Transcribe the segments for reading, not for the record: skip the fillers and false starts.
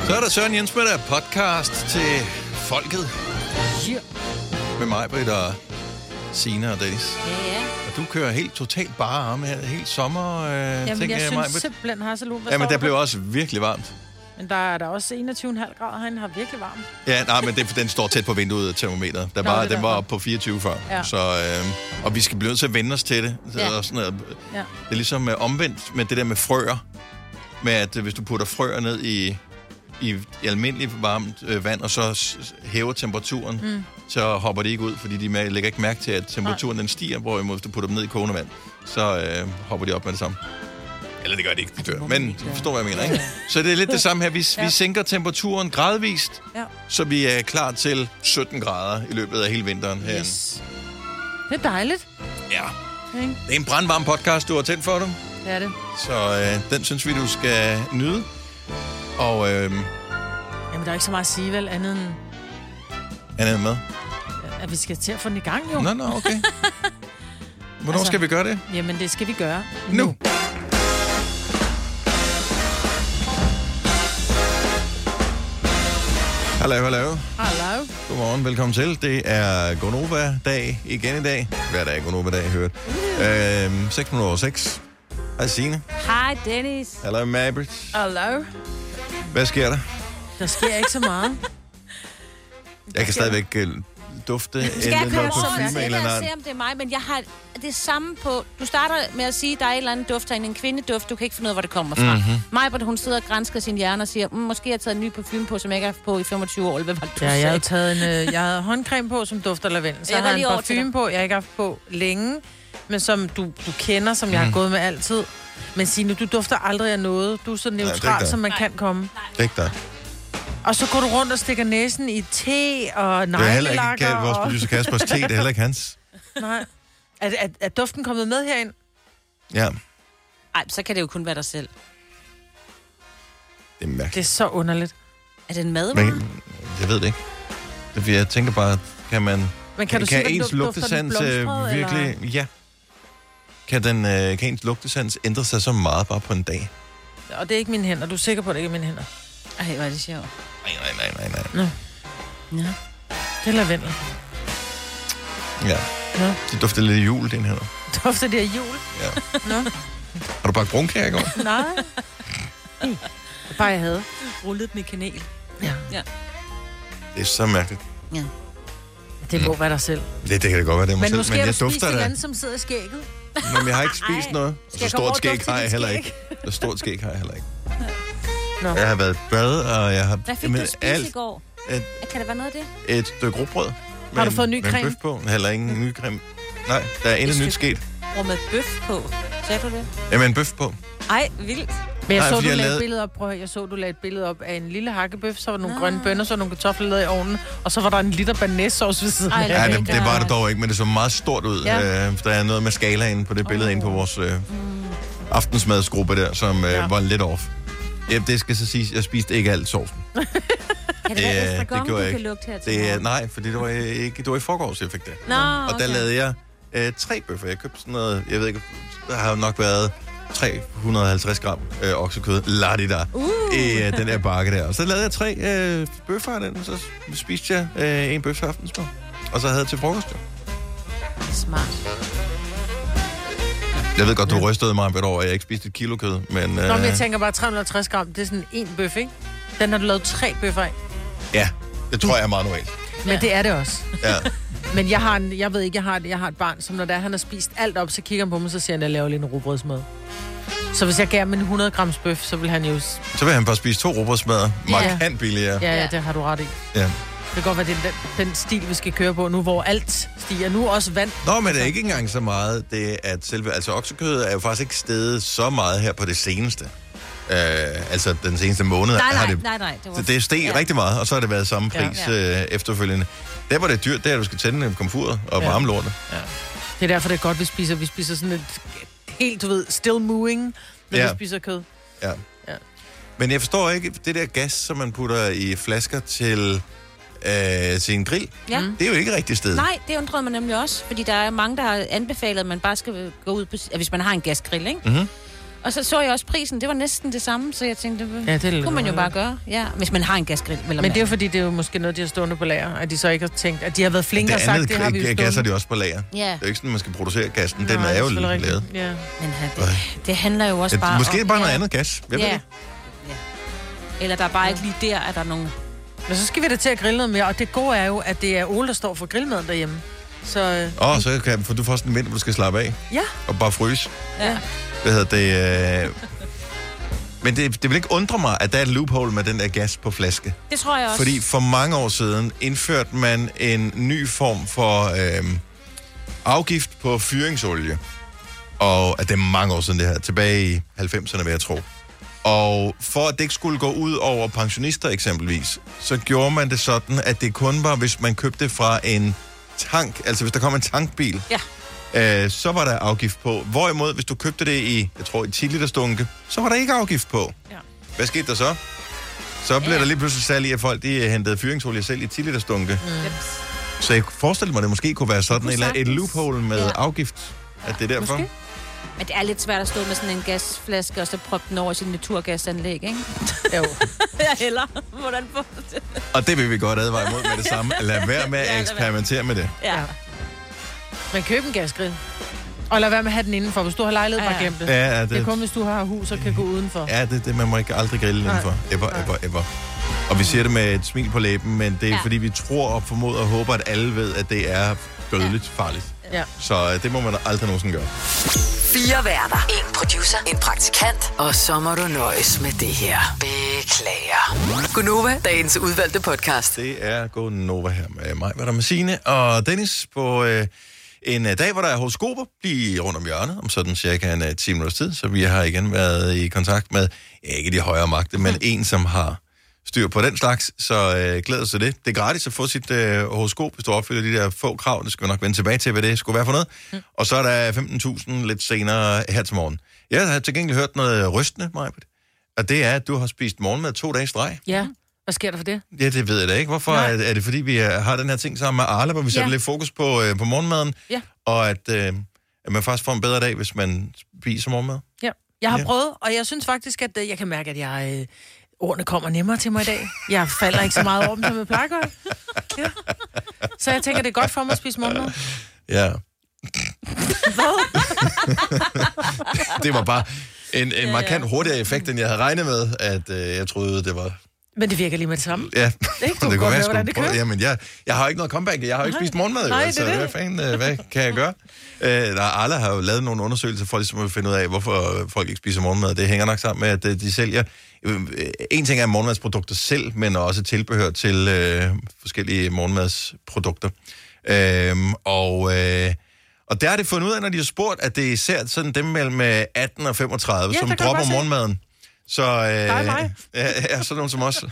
Så er der Søren Jens med der podcast til folket. Yeah. Med mig, Britt og Signe og Dennis. Ja. Og du kører helt totalt bare arm her, helt sommer. Jamen, jeg synes simpelthen, Hasselud, ja, men der blev også virkelig varmt. Men der er der også 21,5 grader herinde, har virkelig varmt. Ja, nej, men den står tæt på vinduet, termometeret. Den var oppe på 24 før. Ja. Så, og vi skal blive nødt til at vende os til det. Ja. Og sådan noget. Ja. Det er ligesom omvendt med det der med frøer. Med at hvis du putter frøer ned i almindelig varmt vand, og så hæver temperaturen, så hopper de ikke ud, fordi de lægger ikke mærke til, at temperaturen den stiger, hvorimod hvis du putter dem ned i kogende vand, så hopper de op med det samme. Eller det gør de ikke, de dør. Men du forstår, hvad jeg mener, ikke? Så det er lidt det samme her. Vi sænker temperaturen gradvist, så vi er klar til 17 grader i løbet af hele vinteren herinde. Yes. Det er dejligt. Ja. Det er en brandvarm podcast, du har tændt for dig. Det er det. Så den synes vi, du skal nyde. Og Jamen, der er ikke så meget at sige, vel, andet end... Andet med? At vi skal til at få den i gang, jo. Nå, okay. Hvornår skal vi gøre det? Jamen, det skal vi gøre nu. Hallo. Godmorgen, velkommen til. Det er Gonova-dag igen i dag. Hver dag er Gonova-dag, hørt. 6:06. Hej Signe. Hej Dennis. Hallo Mabrit. Hallo. Hvad sker der? Der sker ikke så meget. Jeg kan stadigvæk dufte Skal jeg køre på sådan? film Jeg eller skal noget. se, om det er mig, men jeg har det samme på... Du starter med at sige, at der er et eller andet duft herinde, en kvindeduft. Du kan ikke finde ud af, hvor det kommer fra. Mig, hun sidder og gransker sin hjerne og siger, måske har jeg taget en ny parfume på, som jeg ikke har haft på i 25 år. Hvad var det, du Ja, jeg har sagde? taget jeg havde håndcreme på, som dufter lavendel. Så Jeg jeg går har lige en over til parfume på, jeg ikke har haft på længe, men som du kender, som jeg har gået med altid. Men Signe, du dufter aldrig af noget. Du er så neutral, dig. som man kan komme. Ikke dig. Og så går du rundt og stikker næsen i te og Det er heller ikke neglelakker. vores producer Kaspers te, det er heller ikke hans. Nej. Er duften kommet med herind? Ja, Ej, så kan det jo kun være dig selv. det er mærkeligt. Det er så underligt. Er det en madvare? Men jeg ved det ikke. Det er, fordi jeg tænker bare, kan man... Men kan du sige, ens dufter den lugtesans blomstret, virkelig... eller? Ja. Kan ens lugtesans ændre sig så meget bare på en dag? Og det er ikke mine hænder. Du er sikker på, at det ikke er mine hænder? Ej, hvor er det sjovt. Nej. Nå. Ja. Det er lavendel. Ja. Nå. Det dufter lidt af jul, den her. Dufter det af jul? Ja. Nå. Har du bagt brunkager i går? Nej. Det er bare, jeg havde. Rullet med kanel. Ja. Det er så mærkeligt. Ja. Det må være dig selv. Det kan det godt være, det er mig Men selv. måske Men har du jeg spist dufter et eller da. andet, som sidder i skægget. Men jeg har ikke spist noget. Skal Så jeg komme stort over og skæg dufte har jeg dit heller skæg? ikke. Så stort skæg har jeg heller ikke. Nå. Jeg har været i bad, og jeg har... Hvad fik du at spise i går? Kan det være noget af det? Et stykke rugbrød. Har du fået ny med creme? Bøf på. Heller ingen ny creme. Nej, der er intet nyt sket. Og med bøf på. Sagde du det? Jamen, bøf på. Ej, vildt. Men jeg Nej, så, fordi du jeg lagde lavede- et billede op. Prøv at høre, jeg så, du lagde et billede op af en lille hakkebøf, så var der nogle grønne bønner, så nogle kartofler lavet i ovnen, og så var der en liter banæssauce ved siden Ej, af. det er Ja, lækkert. det var det dog ikke, men det så meget stort ud. Ja. Der er noget med skala inde på det billede inde på vores aftensmadsgruppe der, som var lidt off. Ja, det skal så siges, jeg spiste ikke alt sovsen. Kan det være estragon, du gjorde jeg kan ikke. lugte her til morgen? Nej, fordi det var i forgårs, jeg fik det. Nå, Og der okay. lavede jeg 3 bøffer. Jeg købte sådan noget, jeg ved ikke, der har jo nok været 350 gram oksekød, ladida, i den der bakke der. Og så lavede jeg 3 bøffer af den, og så spiste jeg en bøf til aftensmad. Og så havde jeg til frokost, jo. Smart. Jeg ved godt, du rystede mig over, at jeg ikke spiste et kilo kød, men... Nå, men jeg tænker bare 350 gram, det er sådan en bøf, ikke? Den har du lavet 3 bøffer af. Ja, det tror jeg er meget normalt. Men det er det også. Ja. Men jeg har et barn, som når han har spist alt op, så kigger han på mig, så siger han, at jeg laver lige en rugbrødsmad. Så hvis jeg gav ham en 100 grams bøf, så vil han jo... Så vil han bare spise 2 rugbrødsmadder. Markant billigere. Ja, det har du ret i. Ja. Det kan godt være, det er den stil, vi skal køre på nu, hvor alt stiger. Nu også vand. Nå, men det er ikke engang så meget, det at selve... Altså, oksekødet er jo faktisk ikke steget så meget her på det seneste. Altså, den seneste måned har det... Nej. Det steg rigtig meget, og så har det været samme pris efterfølgende. Der var det dyrt, der du skal tænde komfuret og varme lortet. Ja. Det er derfor, det er godt, vi spiser. Vi spiser sådan et helt, du ved, still moving, når vi spiser kød. Ja. Men jeg forstår ikke, det der gas, som man putter i flasker til sin grill, Ja. det er jo ikke rigtig sted. Nej, det undrede mig nemlig også, fordi der er mange, der har anbefalet, at man bare skal gå ud på... Hvis man har en gasgrill, ikke? Mm-hmm. Og så jeg også prisen, det var næsten det samme, så jeg tænkte, det kunne man jo bare gøre. Ja, hvis man har en gasgrill. Men det er jo fordi, det er jo måske noget, de har stående på lager, at de så ikke har tænkt, at de har været flinke og sagt, det har vi jo stående. Gas er de også på lager. Ja. Det er jo ikke sådan, man skal producere gassen. Den er jo lavet. Ja. Men det handler jo også bare måske bare noget andet gas. Jeg ved det. Eller der er bare ikke lige der, at der er nogen... Men så skal vi da til at grille noget mere, og det gode er jo, at det er Ole, der står for grillmaden derhjemme. Så... så kan du får sådan en vind, hvor du skal slappe af. Ja. Og bare fryse. Ja. Hvad hedder det? Men det vil ikke undre mig, at der er et loophole med den der gas på flaske. Det tror jeg også. Fordi for mange år siden indførte man en ny form for afgift på fyringsolie. Og at det er mange år siden det her. Tilbage i 90'erne, vil jeg tro. Og for at det ikke skulle gå ud over pensionister eksempelvis, så gjorde man det sådan, at det kun var, hvis man købte fra en tank. Altså hvis der kom en tankbil. Ja. Så var der afgift på. Hvorimod, hvis du købte det i, jeg tror, i 10 liter stunke, så var der ikke afgift på. Ja. Hvad skete der så? Så blev der lige pludselig salg i, at folk de hentede fyringsolie selv i 10 liter stunke. Så jeg forestiller mig, at det måske kunne være sådan et loophole med afgift. At det er derfor. Måske. Men det er lidt svært at stå med sådan en gasflaske, og så proppe den over i sin naturgasanlæg, ikke? Jo. Jeg hælder. Hvordan får du det? Og det vil vi godt advare imod med det samme. Lad være med at eksperimentere med det. Ja. Men køb en gasgrill. Og lad være med at have den indenfor. Hvis du har lejlighed, bare gem det. Ja, det er kun, hvis du har hus og kan gå udenfor. Ja, det man må ikke aldrig grille indenfor. Ever. Og vi siger det med et smil på læben, men det er fordi, vi tror og formoder og håber, at alle ved, at det er dødeligt farligt. Ja. Så det må man aldrig nogensinde gøre. 4 værter. 1 producer. 1 praktikant. Og så må du nøjes med det her. Beklager. Gunova, dagens udvalgte podcast. Det er Gunova her med mig, hvad der med Signe og Dennis på en dag, hvor der er horoskoper lige rundt om hjørnet, om sådan cirka en 10 minutters tid. Så vi har igen været i kontakt med, ikke de højere magter, men en, som har styr på den slags, så glæder sig til det. Det er gratis at få sit horoskop, hvis du opfylder de der få krav. Det skal vi nok vende tilbage til, hvad det skulle være for noget. Og så er der 15.000 lidt senere her til morgen. Jeg har til gengæld hørt noget rystende, Majbet. Og det er, at du har spist morgenmad 2 dage i streg. Ja. Hvad sker der for det? Ja, det ved jeg da ikke. Hvorfor? Er det fordi, vi har den her ting sammen med Arla, hvor vi sætter lidt fokus på morgenmaden? Ja. Og at man faktisk får en bedre dag, hvis man spiser morgenmad? Ja. Jeg har prøvet, og jeg synes faktisk, at jeg kan mærke, at jeg... ordene kommer nemmere til mig i dag. Jeg falder ikke så meget over dem, som jeg plejer at gøre. Ja. Så jeg tænker, det er godt for mig at spise morgenmad. Ja. Det var bare en markant hurtigere effekt, end jeg havde regnet med, at jeg troede, det var... Men det virker lige med det samme. Ja, det kunne være, hvordan det kører. Jamen, jeg har ikke noget comeback. Jeg har jo ikke spist morgenmad. Nej, altså, hvad kan jeg gøre? Alle har jo lavet nogle undersøgelser for ligesom at finde ud af, hvorfor folk ikke spiser morgenmad. Det hænger nok sammen med, at de sælger... En ting er morgenmadsprodukter selv, men også tilbehør til forskellige morgenmadsprodukter. Og der er det fundet ud af, når de har spurgt, at det er især sådan dem mellem 18 og 35, som dropper morgenmaden. Så sådan nogen som os.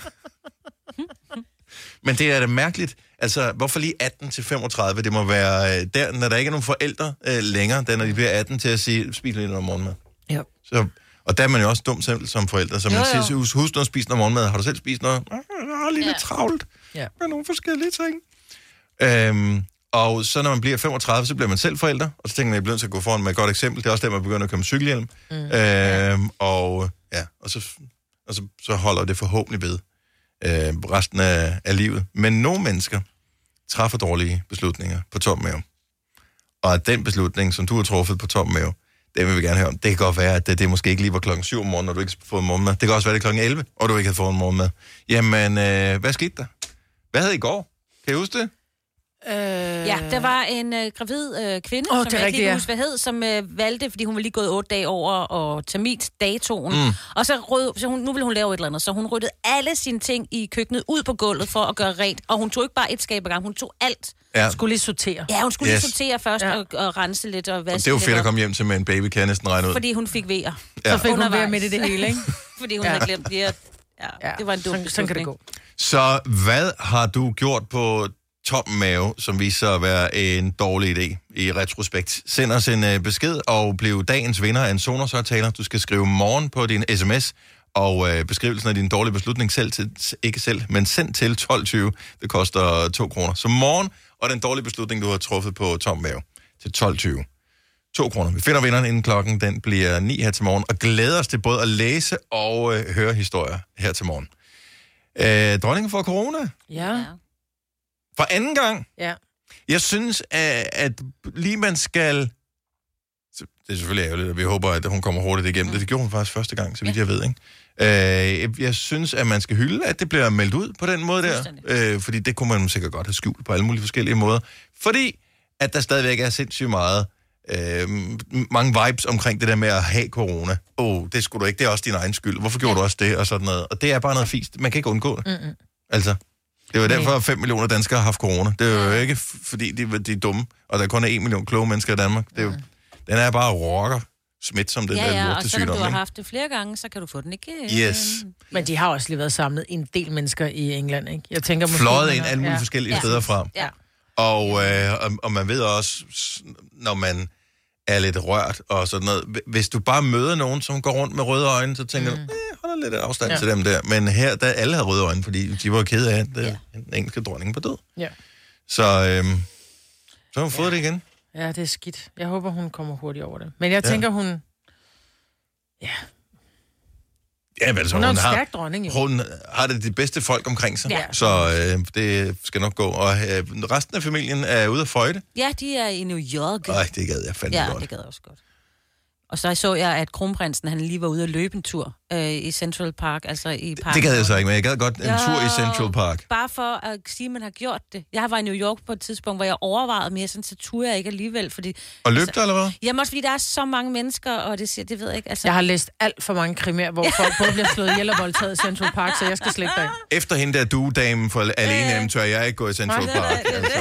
Men det er da mærkeligt. Altså, hvorfor lige 18 til 35? Det må være der, når der ikke er nogen forældre længere, når de bliver 18 til at sige, spis lidt noget morgenmad. Ja. Så, og der er man jo også dum selv som forældre. Så man siger, husk noget at spise noget morgenmad. Har du selv spist noget? Jeg har lige lidt travlt med nogle forskellige ting. Og så når man bliver 35, så bliver man selv forældre. Og så tænker man, at jeg bliver nødt til at gå foran med et godt eksempel. Det er også der, man begynder at komme cykelhjelm. Og så holder det forhåbentlig ved resten af livet. Men nogle mennesker træffer dårlige beslutninger på tom mave. Og at den beslutning, som du har truffet på tom mave, det vil vi gerne høre om. Det kan godt være, at det måske ikke lige var klokken 7 om morgenen, når du ikke har fået morgenmad. Det kan også være, det klokken 11, og du ikke havde fået en morgenmad. Jamen, hvad skete der? Hvad havde I går? Kan I huske det? Ja, der var en gravid kvinde, som jeg ikke lige huske, hvad hed, som valgte, fordi hun var lige gået 8 dage over og termindatoen. Og så nu ville hun lave et eller andet, så hun ryddede alle sine ting i køkkenet ud på gulvet for at gøre rent. Og hun tog ikke bare et skab ad gang, hun tog alt. Ja. Hun skulle lige sortere. Ja, hun skulle lige sortere først og rense lidt og vaske. Og det var fedt at komme hjem til med en baby, kan jeg næsten regne ud. Fordi hun fik vejer. Så fik hun vejer midt i det hele, ikke? Fordi hun havde glemt det. Det var en dum sådan kan det gå. Så hvad har du gjort på tom mave, som viser sig at være en dårlig idé i retrospekt? Send os en besked og bliv dagens vinder af en Sonos-højttaler. Du skal skrive morgen på din sms, og beskrivelsen af din dårlige beslutning ikke selv, men send til 12.20. Det koster 2 kroner. Så morgen og den dårlige beslutning, du har truffet på tom mave, til 12.20. 2 kroner. Vi finder vinderen inden klokken, den bliver 9 her til morgen, og glæder os til både at læse og høre historier her til morgen. Dronningen får corona. Ja. For anden gang. Ja. Jeg synes, at lige man skal... Det er selvfølgelig ærgerligt, og vi håber, at hun kommer hurtigt igennem. Det gjorde hun faktisk første gang, så vidt jeg ved, ikke? Jeg synes, at man skal hylde, at det bliver meldt ud på den måde der. Fordi det kunne man sikkert godt have skjult på alle mulige forskellige måder. Fordi at der stadigvæk er sindssygt mange vibes omkring det der med at have corona. Det skulle du ikke, det er også din egen skyld. Hvorfor gjorde du også det? Og sådan noget. Og det er bare noget fisk. Man kan ikke undgå det. Mm-mm. Altså, det var derfor, at 5 millioner danskere har haft corona. Det er jo ikke, fordi de er dumme, og der kun er 1 million kloge mennesker i Danmark. Det er jo, den er bare rocker smitsom, den der lortesygdom. Og selvom du har haft det flere gange, så kan du få den igen. Yes. Men de har også lige været samlet en del mennesker i England, ikke? Jeg tænker måske... Fløjet ind alle mulige forskellige steder fra. Ja. Og man ved også, når man er lidt rørt og sådan noget, hvis du bare møder nogen, som går rundt med røde øjne, så tænker du, holder lidt afstand til dem der. Men her, der alle havde røde øjne, fordi de var kede af, at den engelske dronning var død. Ja. Så har hun fået det igen. Ja, det er skidt. Jeg håber, hun kommer hurtigt over det. Men jeg tænker, hun... Ja, men så hun er en stærk dronning, jo. Hun har det de bedste folk omkring sig, så det skal nok gå. Og resten af familien er ude at føjte. Ja, de er i New York. Nej, det gad jeg fandme godt. Ja, det gad jeg også godt. Og så jeg, at kronprinsen, han lige var ude at løbe en tur i Central Park, altså i parken. Det gad jeg så ikke, men jeg gad godt en tur i Central Park. Bare for at sige, at man har gjort det. Jeg var i New York på et tidspunkt, hvor jeg overvejede mere, sådan, så turde jeg ikke alligevel, fordi... Og løb der, eller hvad? Jamen også, fordi der er så mange mennesker, og det ved jeg ikke. Altså... Jeg har læst alt for mange krimier, hvor folk både bliver slået ihjel og voldtaget i Central Park, så jeg skal slippe dig. Efter hende der duedamen for alene, tør jeg ikke gå i Central Park.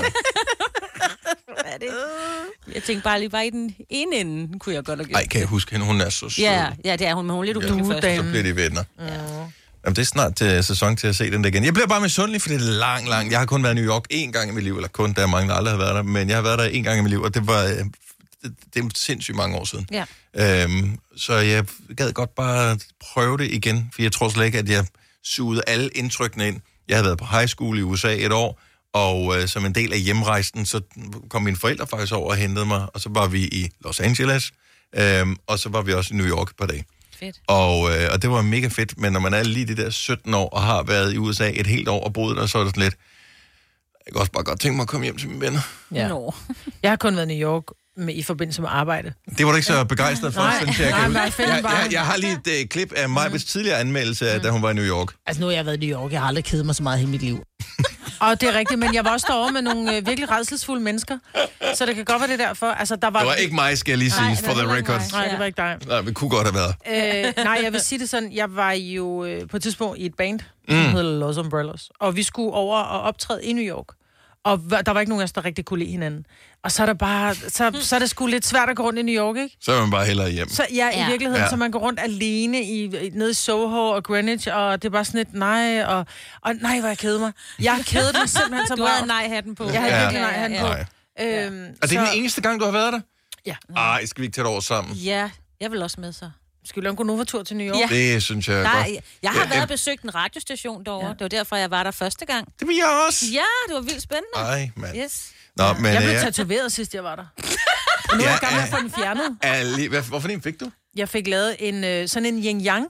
Jeg tænkte bare lige i den ene ende, kunne jeg godt have gjort. Ej, kan jeg huske hende? Hun er så sød. Ja, det er hun, men hun er lidt uhyggelig først. Så bliver de venner. Ja. Jamen, det er snart sæson til at se den der igen. Jeg bliver bare misundelig, for det er langt. Jeg har kun været i New York 1 gang i mit liv, eller kun, der er mange, der aldrig har været der, men jeg har været der 1 gang i mit liv, og det er sindssygt mange år siden. Ja. Så jeg gad godt bare prøve det igen, for jeg tror slet ikke, at jeg sugede alle indtrykkene ind. Jeg havde været på high school i USA 1 år, og som en del af hjemrejsen, så kom mine forældre faktisk over og hentede mig, og så var vi i Los Angeles, og så var vi også i New York et par dage. Fedt. Og det var mega fedt, men når man er lige de der 17 år, og har været i USA et helt år og boet der, så er det sådan lidt, jeg kan også bare godt tænke mig at komme hjem til mine venner. Ja. Jeg har kun været i New York i forbindelse med arbejde. Det var du ikke så begejstret for, synes jeg. Jeg har lige et klip af Majbets tidligere anmeldelse, da hun var i New York. Altså nu har jeg været i New York, jeg har aldrig kedet mig så meget i mit liv. Og det er rigtigt, men jeg var også derovre med nogle virkelig rædselsfulde mennesker, så det kan godt være det derfor. Altså, der var... Det var ikke mig, skal jeg lige sige, for the record. Nej, det var ikke dig. Nej, vi kunne godt have været. Nej, jeg vil sige det sådan, jeg var jo på et tidspunkt i et band, som hedder Los Umbrellas, og vi skulle over og optræde i New York. Og der var ikke nogen af os, der rigtig kunne lide hinanden. Og så er der bare, så er det sgu lidt svært at gå rundt i New York, ikke? Så er man bare hellere hjem. Så i virkeligheden, så man går rundt alene nede i Soho og Greenwich, og det er bare sådan et nej, og nej, hvor jeg keder mig. Jeg har kedet mig simpelthen så meget. Du havde nej-hatten på. Jeg havde virkelig nej-hatten på. Og det er den eneste gang, du har været der? Ja. Ej, skal vi ikke tage det over sammen? Ja, jeg vil også med så. Skal vi lave en Gonova-tur til New York? Ja. Det synes jeg godt. Jeg har været og besøgt en radiostation derovre. Ja. Det var derfor, jeg var der første gang. Det vil jeg også. Ja, det var vildt spændende. Ej, mand. Yes. Nå, men, jeg blev tatoveret, sidst jeg var der. Og nu er jeg gammel at få den fjernet. Hvorfor en fik du? Jeg fik lavet sådan en yin-yang,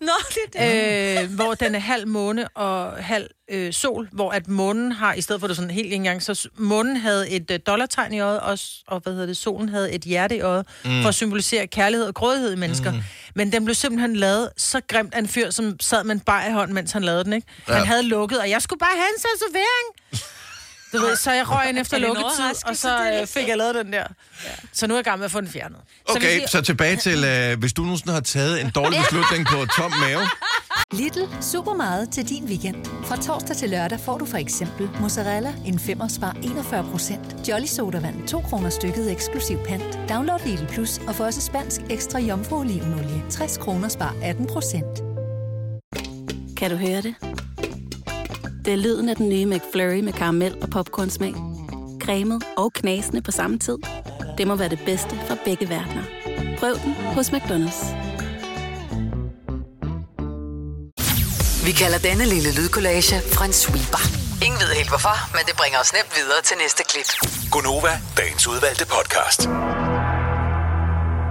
hvor den er halv måne og halv sol, hvor at månen har, i stedet for det sådan helt yin-yang, så månen havde et dollartegn i øjet, og solen havde et hjerte i øjet, for at symbolisere kærlighed og grådighed i mennesker. Men den blev simpelthen lavet så grimt af en fyr, som sad med en bajer i hånden, mens han lavede den, ikke? Ja. Han havde lukket, og jeg skulle bare have en tatovering. Du ved, så jeg røg ind efter lukketid, og så fik jeg lavet den der. Ja. Så nu er jeg gammel med at få den fjernet. Okay, så tilbage til, hvis du nogensinde har taget en dårlig beslutning på tom mave. Lidl, super meget til din weekend. Fra torsdag til lørdag får du for eksempel mozzarella en 5'er spar 41%, Jolly Sodavand 2 kroner stykket eksklusiv pant. Download Lidl Plus og få også spansk ekstra jomfruolivenolie 60 kroner spar 18%. Kan du høre det? Det er lyden af den nye McFlurry med karamel og popcornsmag. Cremet og knasende på samme tid. Det må være det bedste fra begge verdener. Prøv den hos McDonald's. Vi kalder denne lille lydkollage en sweeper. Ingen ved helt hvorfor, men det bringer os nemt videre til næste klip. Gonova, dagens udvalgte podcast.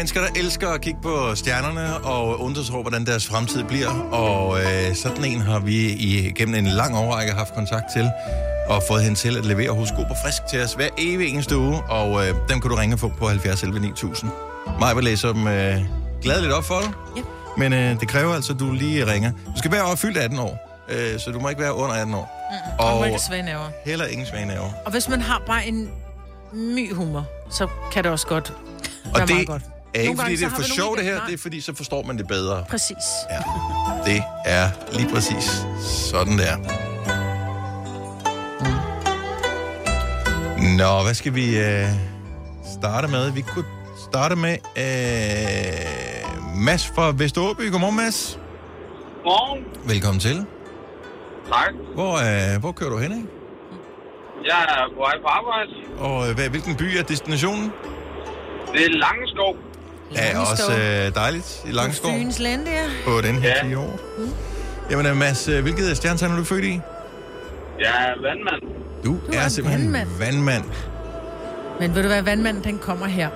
mennesker, der elsker at kigge på stjernerne og undre sig over, hvordan deres fremtid bliver. Og sådan en har vi igennem en lang årrække haft kontakt til og fået hende til at levere horoskoper frisk til os hver evig eneste uge. Og dem kan du ringe på 70 11 9000. Maja vil læse dem gladeligt op for dig. Yep. Men det kræver altså, at du lige ringer. Du skal være overfyldt 18 år, så du må ikke være under 18 år. Og ikke svage nerver. Heller ingen svage nerver. Og hvis man har bare en my humor, så kan det også godt være meget godt. Er ikke fordi det er for sjovt det her, det er fordi så forstår man det bedre. Præcis. Ja, det er lige præcis sådan der. Nå, hvad skal vi starte med? Vi kunne starte med Mads fra Vesteråby. Godmorgen, Mads. Godmorgen. Velkommen til. Tak. Hvor kører du hen, ikke? Jeg er på vej på arbejde. Og hvilken by er destinationen? Det er Langeskov. Ja, også dejligt i Langeskov. Fyns lande, ja. På den her 10 år. Jamen, Mads, hvilket stjernetegn er du født i? Jeg er vandmand. Du er simpelthen vandmand. Men ved du hvad, vandmanden, den kommer her.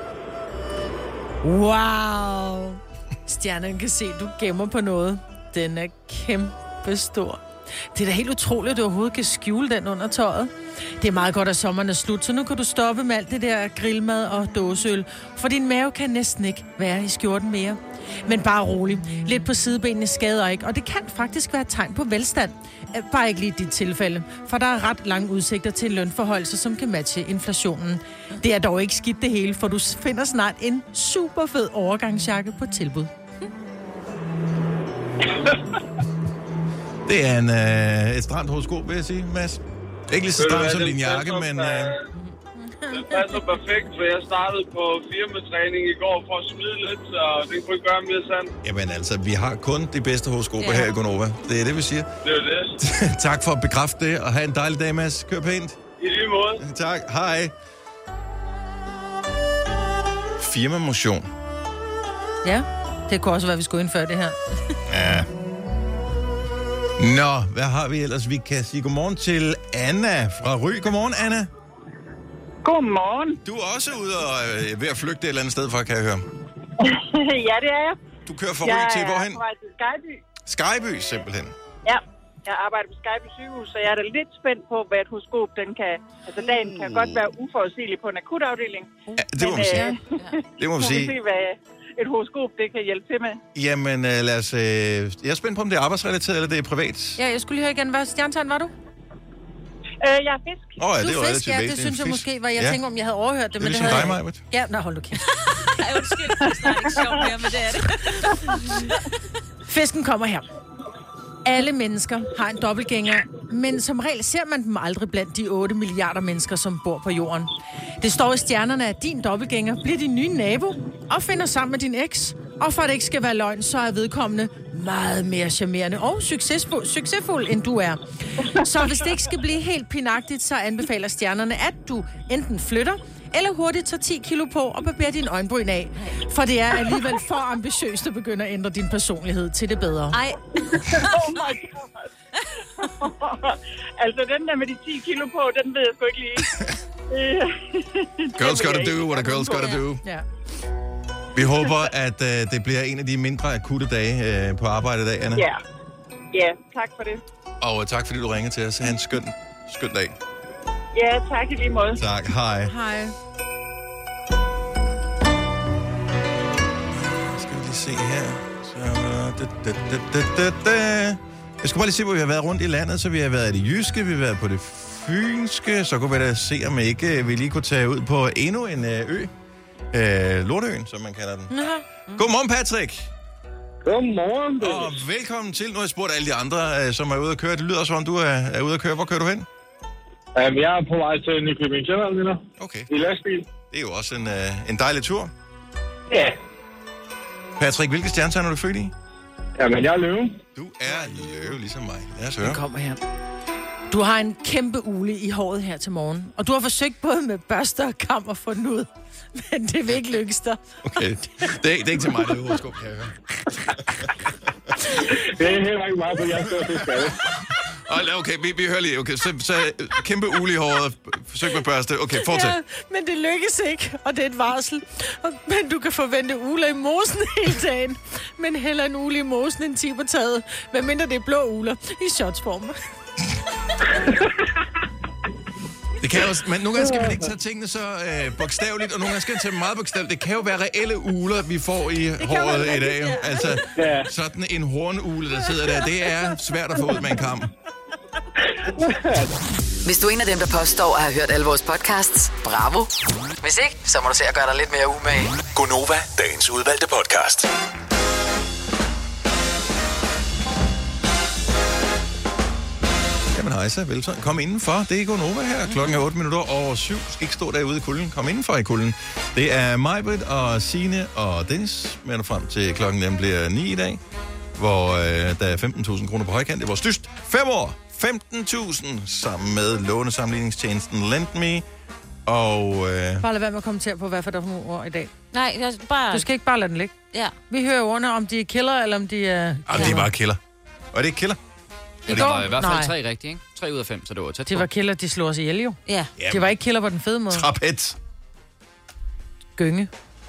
Wow! Stjernen kan se, du gemmer på noget. Den er kæmpe stor. Det er da helt utroligt, at du overhovedet kan skjule den under tøjet. Det er meget godt, at sommeren er slut, så nu kan du stoppe med alt det der grillmad og dåseøl, for din mave kan næsten ikke være i skjorten mere. Men bare rolig. Lidt på sidebenene skader ikke, og det kan faktisk være et tegn på velstand. Bare ikke lige i dit tilfælde, for der er ret lange udsigter til lønforhøjelser, som kan matche inflationen. Det er dog ikke skidt det hele, for du finder snart en super fed overgangsjakke på tilbud. Det er et stramt horoskop, vil jeg sige, Mads. Ikke lige så stramt som din jakke, men... Den passer perfekt, for jeg startede på firmatræning i går for at smide lidt, så det kunne ikke gøre mere sandt. Jamen altså, vi har kun de bedste horoskoper her i Gonova. Det er det, vi siger. Det er det. Tak for at bekræfte det, og have en dejlig dag, Mads. Kør pænt. I lige måde. Tak. Hej. Firmamotion. Ja, det kunne også være, vi skulle indføre det her. Ja. Nå, hvad har vi ellers? Vi kan sige godmorgen til Anna fra Ry. Godmorgen, Anna. Godmorgen. Du er også ude og ved at flygte et eller andet sted fra, kan jeg høre. Ja, det er jeg. Du kører fra Ry til hvorhen? Jeg er på vej til Skyby. Skyby, simpelthen. Ja, jeg arbejder på Skyby sygehus, så jeg er da lidt spændt på, hvad et horoskop, den kan... Altså, dagen kan godt være uforudsigelig på en akutafdeling. Ja, det må man sige. Det må man sige. Se, hvad et horoskop, det kan hjælpe til med. Jamen, lad os... jeg er spændt på, om det er arbejdsrelateret, eller det er privat. Ja, jeg skulle lige høre igen. Hvad stjernetegn var du? Jeg er fisk. Ja, Du det var er fisk, ja. Det synes jeg måske var... Jeg tænker, om jeg havde overhørt det, det er men ligesom det havde dig, jeg Majbert. Ja, nej, hold nu kæft. Undskyld, det er snart ikke sjovt mere, men det er det. Fisken kommer her. Alle mennesker har en dobbeltgænger, men som regel ser man dem aldrig blandt de 8 milliarder mennesker, som bor på jorden. Det står i stjernerne, at din dobbeltgænger bliver din nye nabo og finder sammen med din eks. Og for at det ikke skal være løgn, så er vedkommende meget mere charmerende og succesfuld, end du er. Så hvis det ikke skal blive helt pinagtigt, så anbefaler stjernerne, at du enten flytter, eller hurtigt tager 10 kilo på og barberer din øjenbryn af. For det er alligevel for ambitiøst at begynde at ændre din personlighed til det bedre. Ej. Oh my god. Altså, den der med de 10 kilo på, den ved jeg sgu ikke lige. Girls gotta do what a girl's gotta do. Ja. Vi håber, at det bliver en af de mindre akutte dage på arbejde i dag, Anna. Ja, tak for det. Og tak, fordi du ringede til os. Ha' en skøn dag. Ja, tak i lige måde. Tak. Hej. Hej. Skal vi lige se her. Jeg skal bare lige se, hvor vi har været rundt i landet. Så vi har været i det jyske, vi har været på det fynske. Så kunne vi da se, om ikke vi lige kunne tage ud på endnu en ø. Lorteøen, som man kalder den. Godmorgen, Patrick. Godmorgen, Og velkommen til. Nu har jeg spurgt alle de andre, som er ude at køre. Det lyder også, om du er ude at køre. Hvor kører du hen? Jeg er på vej til Nykøbing Sjælland, lige nu. Okay. I lastbil. Det er jo også en dejlig tur. Ja. Patrick, hvilke stjernetegn er du født i? Jamen, jeg er løve. Du er løve, ligesom mig. Lad os høre. Den kommer her. Du har en kæmpe ule i håret her til morgen, og du har forsøgt både med børster og kam at få den ud, men det vil ikke lykkes dig. Okay, det er ikke til mig, det er horoskop, kan jeg høre. Det er heller ikke meget, for jeg står til skade. Okay, vi hører lige. Okay, så kæmpe ule i håret. Forsøg med børste. Okay, fortsæt. Ja, men det lykkes ikke, og det er et varsel. Men du kan forvente uler i mosen hele dagen. Men heller en ule i mosen end 10 på taget. Hvad mindre det er blå uler i shotsform. Det kan jo, men nogle gange skal man ikke tage tingene så bogstaveligt, og nogle gange skal man tage meget bogstaveligt. Det kan jo være reelle uler, vi får i håret i dag. Ja. Altså, sådan en hornule, der sidder der, det er svært at få ud med en kam. Hvis du er en af dem, der påstår at have hørt alle vores podcasts, bravo. Hvis ikke, så må du se at gøre dig lidt mere umage. Gonova, dagens udvalgte podcast. Jamen hejsa, velkommen. Kom indenfor. Det er Gonova her. Klokken er 8:07. Du skal ikke stå derude i kulden. Kom indenfor i kulden. Det er Majbrit og Signe og Dennis. Med dig frem til klokken den bliver 9 i dag. Hvor der er 15.000 kroner på højkant. Det er vores dyst. 5 år. 15.000 sammen med lånesamligningstjenesten Lendme. Og... Bare lad være med at kommentere på, hvad for der er nogle ord i dag. Nej, jeg bare... Du skal ikke bare lade den ligge. Ja. Vi hører ordene, om de er killer, eller om de er... Jamen, det er bare killer. Og er det ikke killer? Det var i hvert fald 3 rigtige, ikke? 3 ud af 5, så det var tæt på. Det var killer, de slog os ihjel jo. Ja. Det var ikke killer på den fede måde. Trapet. Gynge.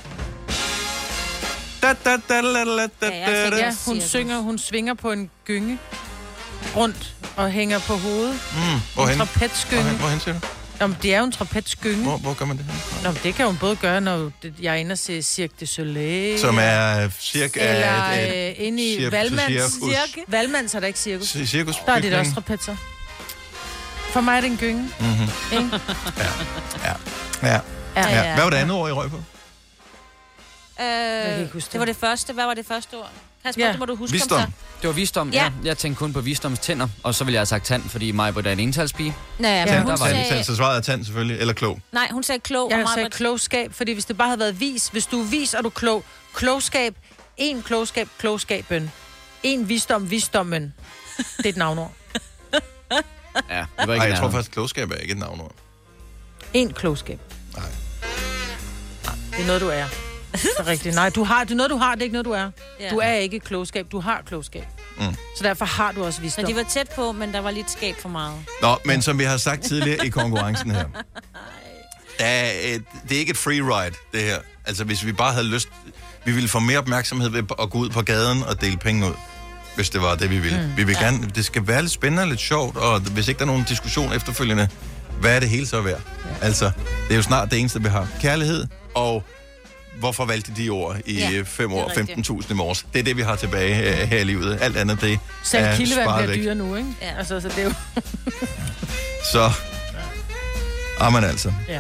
Ja, hun svinger på en gynge rundt og hænger på hovedet. Hvorhen? En trapetsgynge. Hvorhen siger du? Jamen, det er jo en trapetsgynge. Hvor gør man det her? Nå, det kan hun både gøre, når jeg er inde og se Cirque du Soleil. Som er cirka... Eller inde i Valmands er der ikke cirkus. Cirkus. Der er det også trapetser. For mig er det en gynge. Mm-hmm. Ja. Hvad var det andet ord, I røg på? Det var det første. Hvad var det første ord? Kasper, det må du huske. Visdom. Det var visdom, ja. Jeg tænkte kun på visdomstænder, og så ville jeg have sagt tand, fordi Majbrit er en entalsbige. Nej, men hun sagde... Så svaret er tand selvfølgelig, eller klog. Nej, hun sagde klog. Jeg sagde klogskab, fordi hvis det bare havde været vis. Hvis du er vis, og du klog. Klogskab. En klogskab, klogskaben. En visdom, visdommen. Det er et navnord. Ja, det var ikke jeg tror faktisk, klogskab er ikke et navnord. En klogskab. Nej. Det er noget, du er. Det er rigtigt. Nej, det er noget, du har, det er ikke noget, du er. Ja. Du er ikke klogskab, du har klogskab. Så derfor har du også visdom. Så de var tæt på, men der var lidt skab for meget. Nå, men som vi har sagt tidligere i konkurrencen her, det er ikke et free ride, det her. Altså, hvis vi bare havde lyst... Vi ville få mere opmærksomhed ved at gå ud på gaden og dele penge ud, hvis det var det, vi ville. Vi vil gerne... Det skal være lidt spændende og lidt sjovt, og hvis ikke der er nogen diskussion efterfølgende, hvad er det hele så værd? Altså, det er jo snart det eneste, vi har. Kærlighed og... Hvorfor valgte de ord i 5 år, 15.000 i morges? Det er det, vi har tilbage her i livet. Alt andet, det selv kildevand bliver dyre nu, ikke? Ja. Altså, så det er jo... Så... Amen altså. Ja.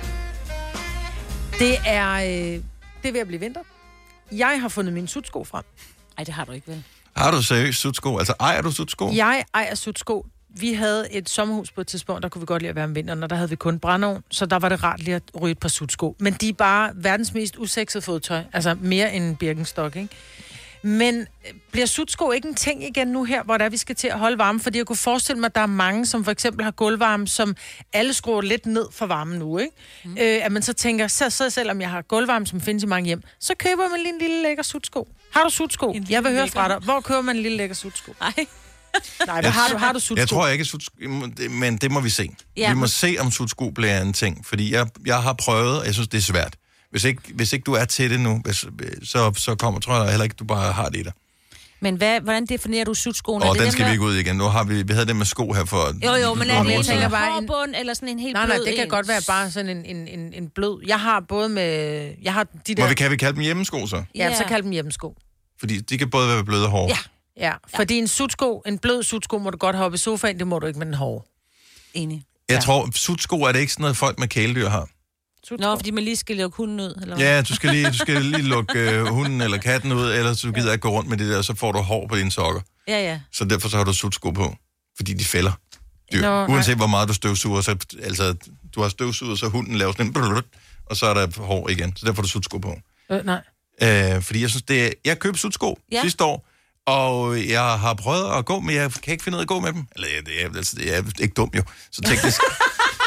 Det er ved at blive vinter. Jeg har fundet mine sutsko frem. Ej, det har du ikke, vel? Har du seriøst sutsko? Altså, ejer du sutsko? Jeg ejer sutsko. Vi havde et sommerhus på et tidspunkt, der kunne vi godt lide at være om vinteren, og der havde vi kun brændeovn, så der var det rart lige at ryge et par sutsko. Men de er bare verdens mest usexede fodtøj, altså mere end en Birkenstock, ikke? Men bliver sutsko ikke en ting igen nu her, hvor der vi skal til at holde varme? Fordi jeg kunne forestille mig, at der er mange, som for eksempel har gulvvarme, som alle skruer lidt ned for varmen nu, ikke? At man så tænker, så selvom jeg har gulvvarme, som findes i mange hjem, så køber man lige en lille lækker sutsko. Har du sutsko? Jeg vil høre fra dig. Hvor køber man en lille lækker sutsko? Nej, har du sutsko? Jeg tror ikke, men det må vi se. Ja. Vi må se, om sutsko bliver en ting. Fordi jeg har prøvet, og jeg synes, det er svært. Hvis ikke du er til det nu, så tror jeg heller ikke, du bare har det i dig. Men hvordan definerer du sutskoen? Den skal vi ikke ud igen. Nu har vi havde det med sko her for... Jo, men er det en hårbund, eller sådan en helt blød? Nej, det kan godt være bare sådan en blød. Jeg har både med... Jeg har de der... Kan vi kalde dem hjemmesko så? Ja, så kalde dem hjemmesko. Fordi de kan både være bløde og hårde. Ja, fordi en blød sutsko må du godt have op i sofaen, det må du ikke med den hårde. Enig. Jeg tror, sutsko er det ikke sådan noget, folk med kæledyr har. Nå, fordi man lige skal lukke hunden ud, eller hvad? Ja, du skal lige lukke hunden eller katten ud, ellers du gider ikke gå rundt med det der, så får du hår på dine sokker. Ja. Så derfor så har du sutsko på, fordi de fælder dyr. Uanset hvor meget du støvsuger, så altså, du har støvsuget, så hunden laver sådan en og så er der hår igen, så derfor har du sutsko på. Nej. Fordi jeg synes, jeg købte sutsko sidste år, og jeg har prøvet at gå, men jeg kan ikke finde ud af at gå med dem. Eller jeg er ikke dum jo, så teknisk.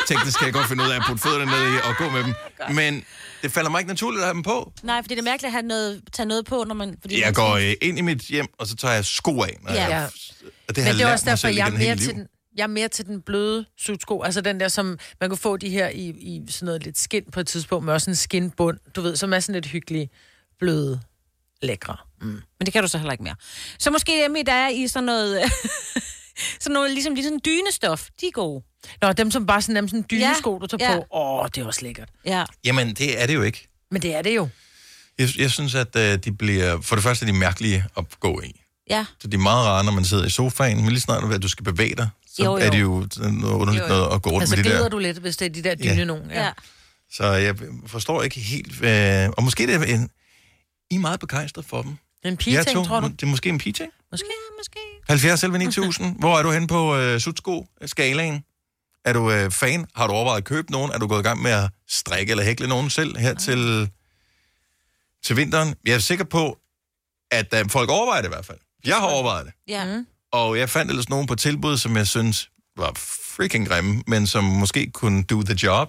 teknisk kan jeg godt finde ud af at putte fødderne ned i og gå med dem. Men det falder mig ikke naturligt at have dem på. Nej, fordi det er mærkeligt at have tage noget på, når man... Fordi jeg går ind i mit hjem, og så tager jeg sko af. Og det men det er også derfor, jeg er mere til den bløde sutsko. Altså den der, som man kan få de her i sådan noget lidt skin på et tidspunkt, med også en skinbund, du ved, som er sådan lidt hyggelig, bløde, lækre. Men det kan du så heller ikke mere. Så måske dem, der er i sådan noget... sådan noget, ligesom dynestof, de er gode. Nå, dem som bare sådan en dynesko, du tager på. Det er også lækkert. Ja. Jamen, det er det jo ikke. Men det er det jo. Jeg synes, at de bliver... For det første er de mærkelige at gå i. Ja. Så de er meget rare, når man sidder i sofaen, men lige snart, at du skal bevæge dig, så er det jo noget underligt noget at gå rundt med de der... Altså, glider du lidt, hvis det er de der dyne nogen. Ja. Så jeg forstår ikke helt... Og måske det er I er meget begejstret for dem. En pige-ting, tror du? Det er måske en pige-ting? Måske. 70 selv 9000. Hvor er du henne på sutsko-skalaen? Er du fan? Har du overvejet at købe nogen? Er du gået i gang med at strikke eller hækle nogen selv her til vinteren? Jeg er sikker på, at folk overvejer det i hvert fald. Jeg har overvejet det. Ja. Og jeg fandt ellers nogen på tilbud, som jeg synes var freaking grimme, men som måske kunne do the job.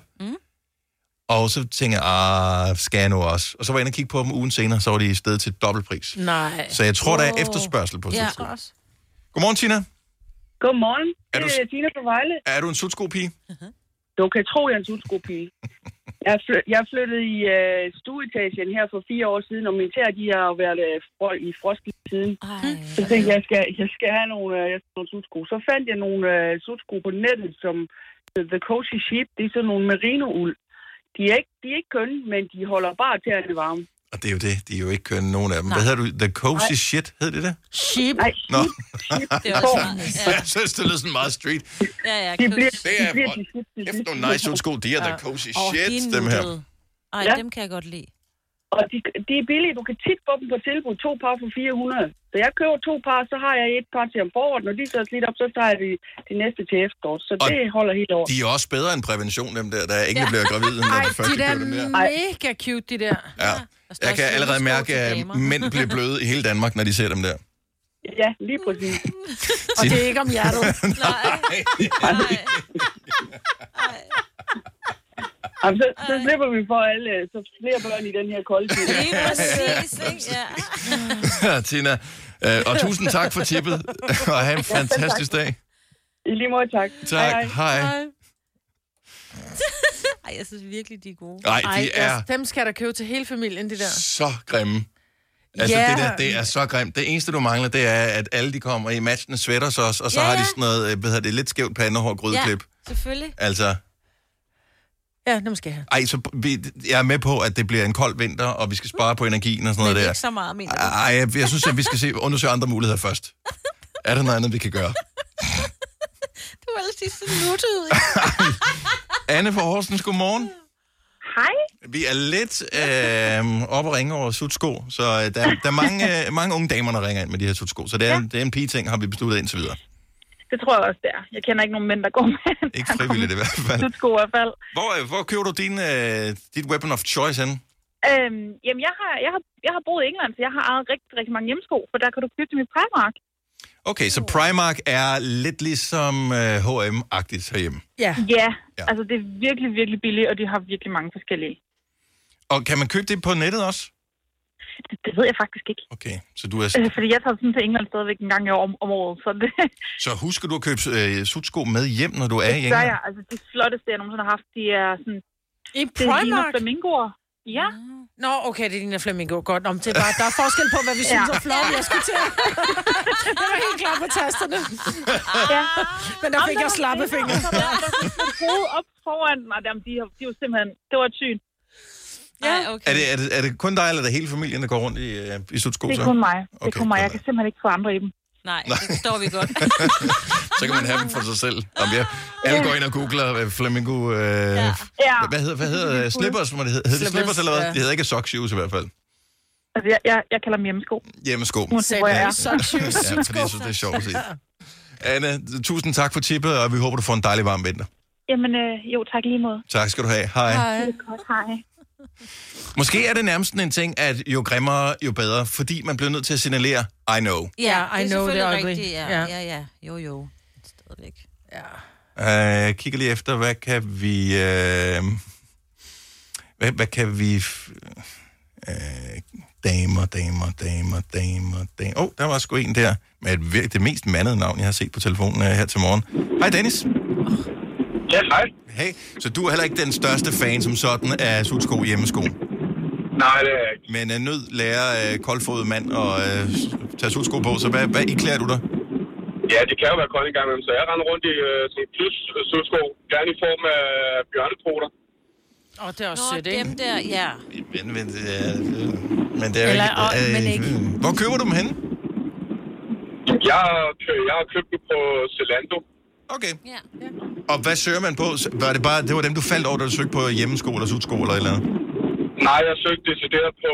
Og så tænkte jeg, skal jeg nu også? Og så var jeg inde og kigge på dem ugen senere, så var de i stedet til dobbeltpris. Nej. Så jeg tror, der er efterspørgsel på sutsko. Ja. Godmorgen, Tina. Godmorgen. Det er Tina fra Vejle. Er du en sutsko-pige? Du kan tro, jeg er en sutsko-pige. Jeg flyttede i stueetagen her for 4 år siden, og min tæer, de har været i frost siden. Så tænkte jeg skal have nogle sutsko. Så fandt jeg nogle sutsko på nettet, som The Cozy Sheep. Det er sådan nogle merino-uld. De er ikke kønne, men de holder bare tæerne varme. Og det er jo det. De er jo ikke kønne, nogen af dem. Hvad hedder du? The Cozy Shit, hed det det? Sheep. Nej, Nå. Det er også Jeg synes, det lyder sådan meget street. Ja, de bliver efter nogle nice sutsko, de er The Cozy Shit, dem her. Ej, dem kan jeg godt lide. Og de er billige. Du kan tit få dem på tilbud. 2 par for 400. Så jeg køber 2 par, så har jeg et par til om foråret. Når de så er slidt op, så tager jeg de næste til efteråret. Så det holder helt over. De er også bedre end prævention, dem der. Der er ingen, der bliver gravide, når de først køber dem der. Mega cute, de der. Ja. Jeg kan allerede mærke, at mænd bliver bløde i hele Danmark, når de ser dem der. Ja, lige præcis. Og det er ikke om hjertet. Nej. Jamen, så slipper vi for så flere børn i den her kolde tid. Lige præcis, ikke? Ja. Tina, og tusind tak for tippet, og have en fantastisk dag. I lige måde, tak. Tak, hej. Ej, jeg synes virkelig, de er gode. Nej, de er dem skal der købe til hele familien, de der. Så grimme. Altså, det er så grimt. Det eneste, du mangler, det er, at alle de kommer i matchende sweaters også, og så har de sådan noget, det lidt skævt pandehår grydeklip. Ja, selvfølgelig. Altså... Ja, det måske have. Ej, så jeg er med på, at det bliver en kold vinter, og vi skal spare på energien og sådan noget der. Men ikke så meget, mener du? Ej, jeg synes, at vi skal undersøge andre muligheder først. Er der noget andet, vi kan gøre? Du er altid så nuttet. Anne fra Horsens, godmorgen. Hej. Vi er lidt oppe og ringe over sutsko, så der er mange unge damer, der ringer ind med de her sutsko. Så det er en pige-ting, har vi besluttet indtil videre. Det tror jeg også, det er. Jeg kender ikke nogen mænd, der går med. Ikke frivilligt i hvert fald. Sutsko i hvert fald. Hvor køber du dit weapon of choice hen? Jamen, jeg har boet i England, så jeg har ejet rigtig, rigtig mange hjemmesko, for der kan du købe dem i Primark. Okay, så Primark er lidt ligesom H&M-agtigt herhjemme? Ja, altså det er virkelig, virkelig billigt, og de har virkelig mange forskellige. Og kan man købe det på nettet også? Det ved jeg faktisk ikke. Okay, så du er... Fordi jeg tager sådan til England stadigvæk en gang om året, så det... Så husker du at købe sutsko med hjem, når du er i England? Det gør jeg. Altså, de flotteste, jeg nogensinde har haft, de er sådan... I Primark? Det ligner flamingoer. Ja. Nå, okay, det ligner flamingo. Godt, det er bare, der er forskel på, hvad vi synes er flot. Jeg skulle til. Jeg var helt klar på tasterne. Ja. Men der fik jeg slappe fingre. Der er hovedet op foran mig. De er jo simpelthen... Det var et syn. Ja, okay. Er det kun dig, eller er det hele familien, der går rundt i sutsko? Det er kun mig. Det er kun mig. Jeg kan simpelthen ikke få andre i dem. Nej, det forstår vi godt. Så kan man have dem for sig selv. Alle går ind og googler flamingo... Hvad hedder slippers? Hedder det slippers eller hvad? Det hedder ikke sock shoes i hvert fald. Altså, jeg kalder dem hjemmesko. Hjemmesko. Sock shoes. Ja, fordi jeg synes, det er sjovt at se. Anne, tusind tak for tippet, og vi håber, du får en dejlig varm vinter. Jamen, jo, tak lige måde. Tak skal du have. Hej. Hej. Måske er det nærmest en ting, at jo grimmere, jo bedre, fordi man bliver nødt til at signalere, I know. Ja, I know, det er rigtigt. Ja. Jo. Stadigvæk. Ja. Jeg kigger lige efter, hvad kan vi... Hvad kan vi... Damer. Der var sgu en der med det mest mandede navn, jeg har set på telefonen her til morgen. Hej, Dennis. Ja, hej. Hey, så du er heller ikke den største fan som sådan af sutsko hjemmesko? Nej, det er jeg ikke. Men nød lærer koldfodet mand at tage sutsko på, så hvad iklæder du dig? Ja, det kan jo være koldt en gang imellem, så jeg render rundt i sådan plus sutsko, gerne i form af bjørnepoter. Det er også sødt, ikke? Dem der, ja. Men det er jo ikke... Hvor køber du dem henne? Jeg har købt dem på Zalando. Okay. Ja. Og hvad søger man på? Det var dem, du faldt over, da du søgte på hjemmesko eller sutsko eller et eller andet? Nej, jeg søgte decideret på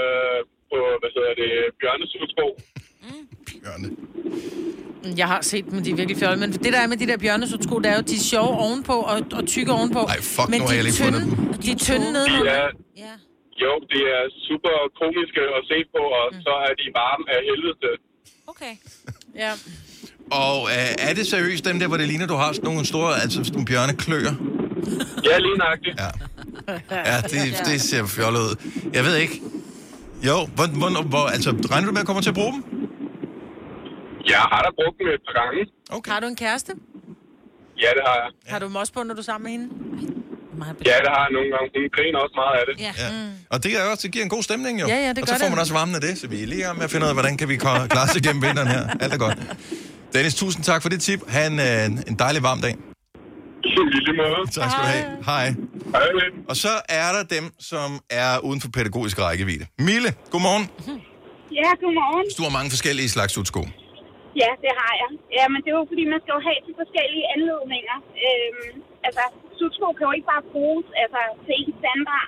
bjørnesutsko. Bjørne. Jeg har set dem, de er virkelig fjolle, men det der er med de der bjørnesutsko, det er jo, de er sjove ovenpå og tykke ovenpå. Ej, fuck, men nu har jeg lige fundet dem. De er tynde nede. Ja. Jo, det er super komiske at se på, og så er de varme af helvede. Okay. Ja. Og er det seriøst dem der, hvor det ligner, du har sådan nogle store, altså sådan nogle bjørnekløer? Ja, lige nøjagtigt. Ja, det ser fjollet ud. Jeg ved ikke. Jo, altså, regner du med at komme til at bruge dem? Jeg har da brugt dem et par gange. Okay. Har du en kæreste? Ja, det har jeg. Har du dem også på, når du er sammen med hende? Ja, det har jeg nogle gange. Hun griner også meget af det. Ja. Og det er også, det giver en god stemning, jo. Ja, det gør og så får man også varmen af det, så vi er lige med at finde ud af, hvordan kan vi klare sig igennem vinteren her. Alt er godt. Dennis, tusind tak for det tip. Ha' en dejlig varm dag. Lille måde. Tak skal du have. Hej. Hej. Og så er der dem, som er uden for pædagogisk rækkevidde. Mille, godmorgen. Ja, godmorgen. Du har mange forskellige slags sutsko. Ja, det har jeg. Ja, men det er jo fordi, man skal jo have til forskellige anledninger. Sutsko kan jo ikke bare bruges til en standard.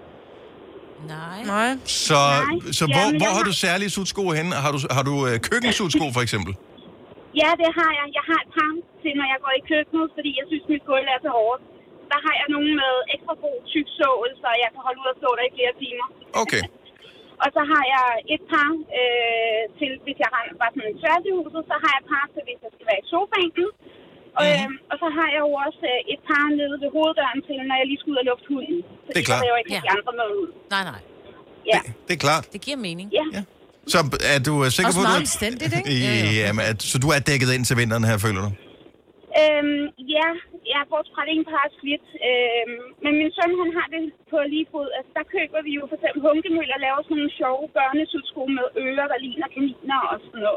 Nej. Så hvor har du særlige sutsko henne? Har du køkkensutsko for eksempel? Ja, det har jeg. Jeg har et par til, når jeg går i køkkenet, fordi jeg synes, mit gulv er så hårdt. Der har jeg nogle med ekstra god tyk sål, så jeg kan holde ud og stå der i flere timer. Okay. Og så har jeg et par til, hvis jeg har bare sådan en tværs i huset, så har jeg et par til, hvis jeg skal være i sofaen. Og så har jeg jo også et par nede ved hoveddøren til, når jeg lige skal ud og lufte hunden. Det er klart. Så jeg jo ikke de andre med ud. Nej. Ja. Det er klart. Det giver mening. Ja. Så er du sikker også på, meget omstændigt, ikke? Ja, men så du er dækket ind til vinteren her, føler du? Ja, jeg har brugt fra det ene par slidt. Men min søn, han har det på lige fod. Altså, der køber vi jo for eksempel Hunkemøl og laver sådan nogle sjove børnesudsko med ører, der ligner kaniner og sådan noget.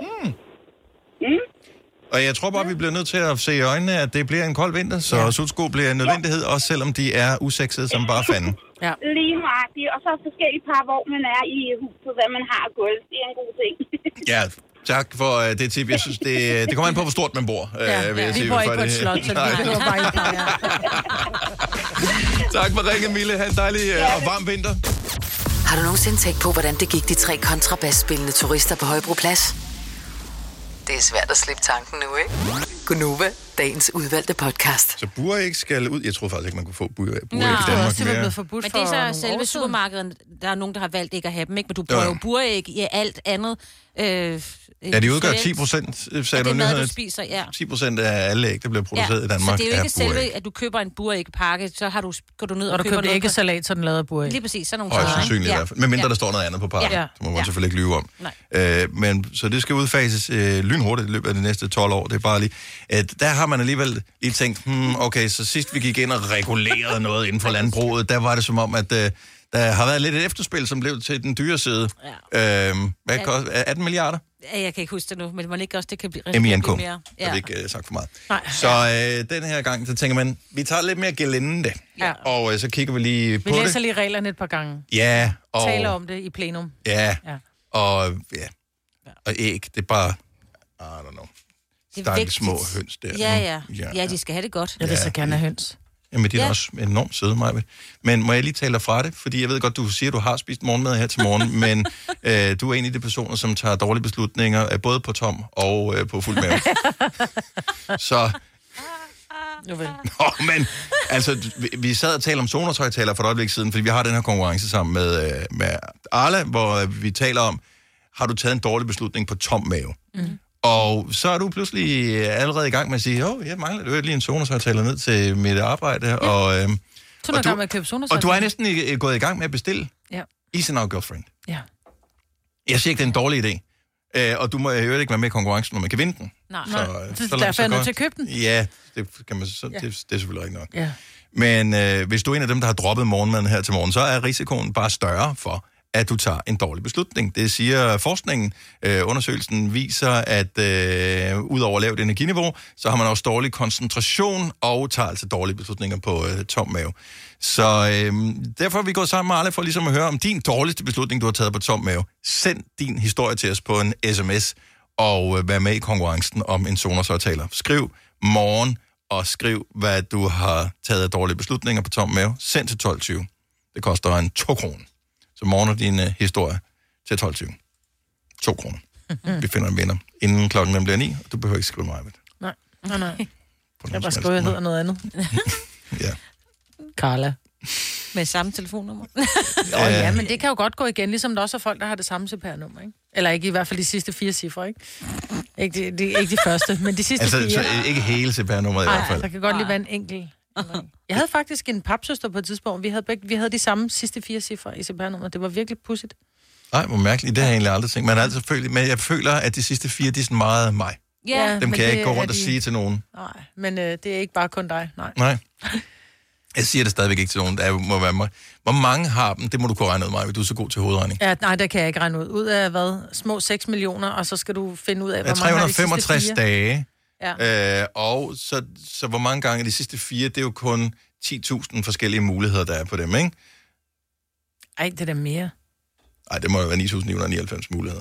Og jeg tror bare, vi bliver nødt til at se i øjnene, at det bliver en kold vinter, så sutsko bliver en nødvendighed, også selvom de er usexede som bare fanden. Ja. Lige nøjagtigt. Og så forskellige par, hvor man er i huset, hvad man har gulv. Det er en god ting. Ja, tak for det tip. Jeg synes, det kommer an på, hvor stort man bor. Vi bor ikke på et slot, så vi behøver bare ikke par. Tak for ringen, Mille. Ha' en dejlig og varm vinter. Har du nogensinde tænkt på, hvordan det gik de 3 kontrabasspillende turister på Højbroplads? Det er svært at slippe tanken nu, ikke? Gunova, dagens udvalgte podcast. Så buræg skal ud. Jeg tror faktisk ikke, man kunne få buræg i Danmark mere. Men det er så selve supermarkedet. Der er nogen, der har valgt ikke at have dem, ikke? Men du bruger jo buræg i alt andet. Ja, de udgør 10%, sagde du nyhederne. Du spiser, ja. 10% af alle æg, der bliver produceret i Danmark, så det er jo ikke selve, at du køber en burægpakke, så går du ned og køber noget. Og du køber æggesalat, så den lavet buræg. Lige præcis, sådan nogle ting. Højst sandsynligt i hvert fald. Men mindre der står noget andet på pakken. Ja. Det må man selvfølgelig ikke lyve om. Men så det skal udfases lynhurtigt i løbet af de næste 12 år. Det er bare lige... Der har man alligevel lige tænkt, okay, så sidst vi gik ind og regulerede noget inden for landbruget, der var det som om, at... Der har været lidt et efterspil, som blev til den dyre side. Ja. Hvad koster 18 milliarder? Jeg kan ikke huske det nu, men man ikke også, det kan blive MINK. mere. Ja. Jeg har ikke sagt for meget. Så den her gang, så tænker man, vi tager lidt mere gelinde, og så kigger vi lige på det. Vi læser lige reglerne et par gange. Ja. Og taler om det i plenum. Ja. Og æg, det er bare, I don't know. Stakke små høns der. Ja, de skal have det godt. Jeg vil så gerne have høns. Jamen, de er også enormt søde, Maja. Men må jeg lige tale dig fra det? Fordi jeg ved godt, du siger, at du har spist morgenmad her til morgen, men du er en af de personer, som tager dårlige beslutninger, både på tom og på fuld mave. Så... men altså, vi sad og talte om zonertøjtaler for et øjeblik siden, fordi vi har den her konkurrence sammen med Arla, hvor vi taler om, har du taget en dårlig beslutning på tom mave? Og så er du pludselig allerede i gang med at sige, jeg mangler lige en Sonos-højttaler ned til mit arbejde. Ja. Og du er næsten gået i gang med at bestille Easy Now Girlfriend. Ja. Jeg siger ikke, det er en dårlig idé. Og du må jo ikke være med i konkurrencen, når man kan vinde den. Nej. Så derfor er jeg nødt til at købe den. Ja, det kan man det er selvfølgelig ikke nok. Ja. Men hvis du er en af dem, der har droppet morgenmaden her til morgen, så er risikoen bare større for, at du tager en dårlig beslutning. Det siger forskningen. Undersøgelsen viser, at udover lavt energiniveau, så har man også dårlig koncentration og tager altså dårlige beslutninger på tom mave. Så derfor er vi gået sammen med alle for ligesom at høre om din dårligste beslutning, du har taget på tom mave. Send din historie til os på en sms og vær med i konkurrencen om en Sonos-højttaler. Skriv morgen og skriv, hvad du har taget af dårlige beslutninger på tom mave. Send til 12.20. Det koster en 2 kroner. Så morgener din historie til 12.20. 2 kroner. Vi finder en vinder, inden klokken bliver 9, og du behøver ikke skrive mig. Nej. Jeg bare skriver, jeg hedder noget andet. Ja. Carla. Med samme telefonnummer. Ja, men det kan jo godt gå igen, ligesom der også er folk, der har det samme CPR-nummer, ikke? Eller ikke i hvert fald de sidste 4 cifre, ikke? Ikke de første, men de sidste 4. Altså ikke hele CPR-nummeret i hvert fald. Der kan godt lige være en enkelt. Jeg havde faktisk en papsøster på et tidspunkt. Vi havde de samme sidste 4 cifre i CPR-nummeret. Det var virkelig pudsigt. Nej, hvor mærkeligt. Det har jeg egentlig aldrig tænkt. Men jeg føler, at de sidste 4, de er sådan meget mig. Ja, dem kan jeg ikke gå rundt og sige til nogen. Nej, men det er ikke bare kun dig. Nej. Jeg siger det stadigvæk ikke til nogen. Der må være mig. Hvor mange har dem? Det må du kunne regne ud, Maja. Du er så god til hovedregning. Ja, nej, det kan jeg ikke regne ud. Ud af hvad? Små 6 millioner, og så skal du finde ud af, hvor mange har de sidste 4. 365 dage. Ja. Og så hvor mange gange de sidste 4, det er jo kun 10.000 forskellige muligheder, der er på dem, ikke? Ej, det er da mere. Ej, det må jo være 9.999 muligheder.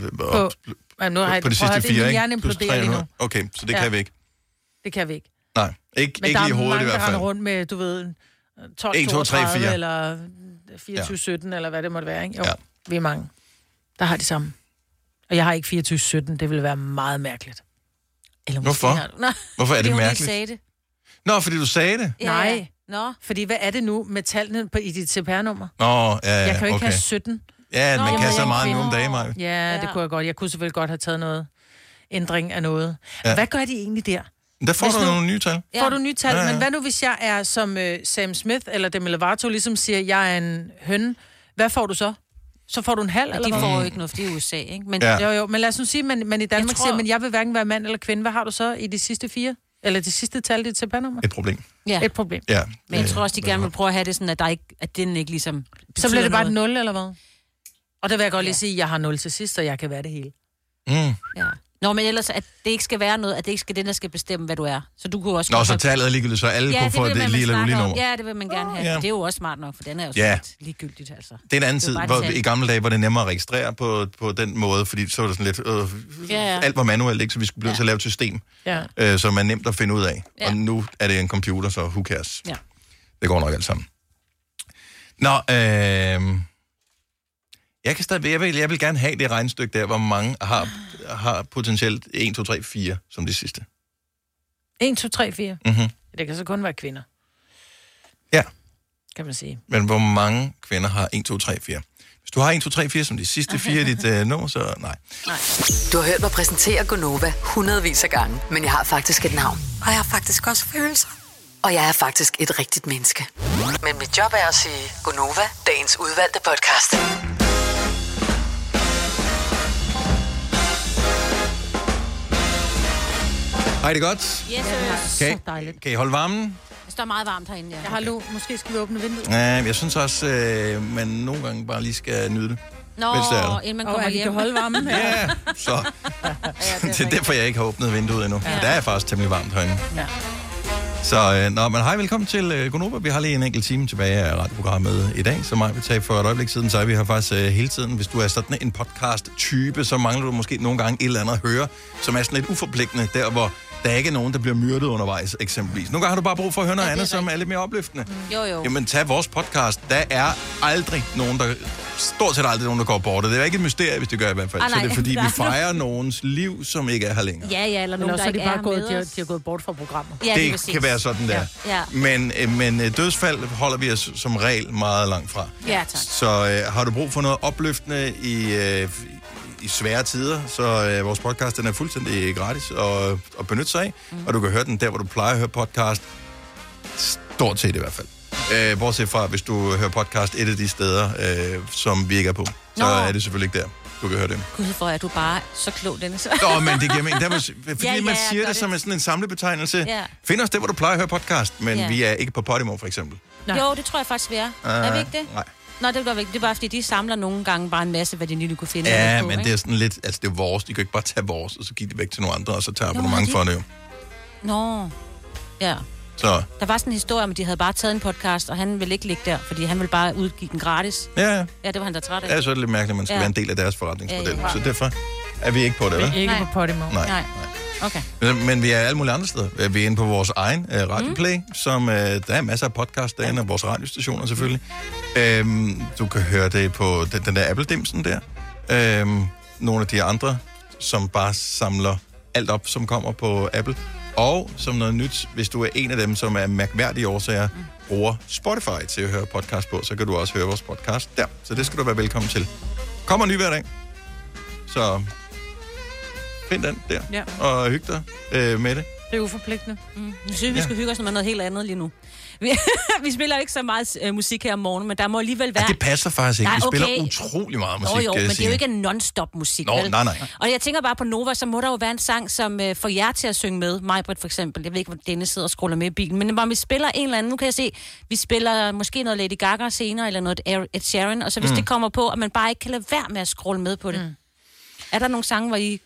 På de sidste 4, ikke? Okay, så det kan vi ikke. Det kan vi ikke. Nej, ikke lige i hovedet i hvert fald. Men der er mange, der rundt med, du ved, 12, 1, 2, 3, 4. Eller 24, 17, eller hvad det måtte være, ikke? Jo, vi er mange. Der har de samme. Og jeg har ikke 24, 17. Det ville være meget mærkeligt. Eller hvorfor? Hvorfor er det mærkeligt? Sagde det. Nå, fordi du sagde det? Ja. Nej. Nå. Fordi hvad er det nu med tallene i dit CPR-nummer? Nå, jeg kan jo ikke have 17. Ja, man kan så meget nu om dagen, Maja. Ja, det kunne jeg godt. Jeg kunne selvfølgelig godt have taget noget ændring af noget. Ja. Hvad gør de egentlig der? Der får du nogle nye tal. Får du nye tal, men hvad nu, hvis jeg er som Sam Smith eller Demi Lovato, ligesom siger, jeg er en høn. Hvad får du så? Så får du en halv, eller de hvad? får jo ikke noget, for det er USA, ikke? Men, jo, men lad os nu sige, man i Danmark siger, men jeg vil hverken være mand eller kvinde. Hvad har du så i de sidste 4? Eller de sidste tal i dit CPR-nummer? Et problem. Ja. Et problem. Ja. Men jeg tror også, de gerne vil prøve at have det sådan, at den ikke ligesom... Så bliver det bare et 0, eller hvad? Og der vil jeg godt lige sige, at jeg har 0 til sidst, så jeg kan være det hele. Ja. Nå, men ellers, at det ikke skal være noget, at det ikke skal den, der skal bestemme, hvad du er. Så du kunne også... Nå, så tallet er ligegyldigt, så alle kunne få det lige eller ulige nummer. Ja, det vil man gerne have. Ja. Det er jo også smart nok, for den er jo lidt ligegyldigt, altså. Det er en anden tid, hvor i gamle dage var det nemmere at registrere på den måde, fordi så var det sådan lidt... Alt var manuelt, ikke? Så vi skulle blive til at lave et system, som er nemt at finde ud af. Og nu er det en computer, så who cares? Ja. Det går nok alt sammen. Nå, jeg vil gerne have det regnestykke der, hvor mange har potentielt 1, 2, 3, 4 som det sidste. 1, 2, 3, 4? Mm-hmm. Det kan så kun være kvinder. Ja. Kan man sige. Men hvor mange kvinder har 1, 2, 3, 4? Hvis du har 1, 2, 3, 4 som de sidste 4 i dit nummer, så nej. Du har hørt mig præsentere Gonova hundredvis af gange, men jeg har faktisk et navn. Og jeg har faktisk også følelser. Og jeg er faktisk et rigtigt menneske. Men mit job er at sige Gonova, dagens udvalgte podcast. Hej, det godt? Yes, så kan I holde varmen? Det står meget varmt herinde, ja. Jeg har lu. Måske skal vi åbne vinduet. Ja, jeg synes også, man nogle gange bare lige skal nyde det. Nå, inden man kommer hjem. Kan holde varmen her. Ja, så. Det er derfor, jeg ikke har åbnet vinduet endnu. Ja. Der er faktisk temmelig varmt herinde. Ja. Så, men hej, velkommen til Gonova. Vi har lige en enkelt time tilbage af radioprogrammet i dag, som mig vil tage for et øjeblik siden. Så er vi her faktisk hele tiden. Hvis du er sådan en podcast-type, så mangler du måske nogle gange et eller andet at høre, som er sådan lidt uforpligtende, der hvor der er ikke nogen, der bliver myrdet undervejs, eksempelvis. Nogle gange har du bare brug for at høre noget andet, som er lidt mere opløftende. Jo. Jamen, tag vores podcast. Der er aldrig nogen, stort set aldrig nogen, der går bort. Det er ikke et mysterie, hvis det gør i hvert fald. Så det er fordi, vi fejrer nogens liv, som ikke er her længere. Ja, eller nogen, der ikke er med os. De har gået bort fra programmet. Ja, det kan være sådan der. Ja. Men dødsfald holder vi os som regel meget langt fra. Ja, tak. Så har du brug for noget opløftende i svære tider, så vores podcast den er fuldstændig gratis at benytte sig af, og du kan høre den der, hvor du plejer at høre podcast. Stort set i hvert fald. Bortset fra, hvis du hører podcast et af de steder, som vi ikke er på, så er det selvfølgelig ikke der. Du kan høre det. Gud, for er du bare så klog, Dennis. Nå, men det giver mening. Fordi man siger det som sådan en samlebetegnelse. Ja. Find os der, hvor du plejer at høre podcast, men vi er ikke på Podimo, for eksempel. Jo, det tror jeg faktisk, vi er. Er vi ikke det? Nej. Nå, det er ikke. Det er bare, fordi de samler nogle gange bare en masse, hvad de lige kunne finde. Ja, på, men ikke? det er sådan lidt... Altså, det er vores. De kan ikke bare tage vores, og så give det væk til nogle andre, og så tager abonnement for det jo. Nå, ja. Så. Der var sådan en historie om, at de havde bare taget en podcast, og han ville ikke ligge der, fordi han ville bare udgive den gratis. Ja. Ja, det var han der træt af. Ja, så er det lidt mærkeligt, at man skal være en del af deres forretningsmodel. Ja. Så derfor er vi ikke på det, Vi eller? er ikke på Podimo. Nej. Okay. Men vi er alle mulige andre steder. Vi er inde på vores egen Radioplay, som der er masser af podcast derinde, og vores radiostationer selvfølgelig. Du kan høre det på den der Apple-dimsen der. Nogle af de andre, som bare samler alt op, som kommer på Apple. Og som noget nyt, hvis du er en af dem, som er mærkværdige årsager, bruger Spotify til at høre podcast på, så kan du også høre vores podcast der. Så det skal du være velkommen til. Kommer ny hver dag. Så find den der, og hyg dig med det. Det er uforpligtende. Jeg synes, vi skal hygge os med noget helt andet lige nu. Vi spiller ikke så meget musik her om morgenen, men der må alligevel være... Ja, det passer faktisk ikke. Vi spiller utrolig meget musik. Jo, men det er jo ikke en non-stop musik. Nå, nej. Og jeg tænker bare på Nova, så må der jo være en sang, som får jer til at synge med. Majbrit for eksempel. Jeg ved ikke, hvor Dennis sidder og scroller med i bilen. Men når vi spiller en eller anden, nu kan jeg se, vi spiller måske noget Lady Gaga senere, eller noget Ed Sheeran. Og så hvis det kommer på, at man bare ikke kan lade være med at scrolle med på det. Er der nogle sange, hvor I...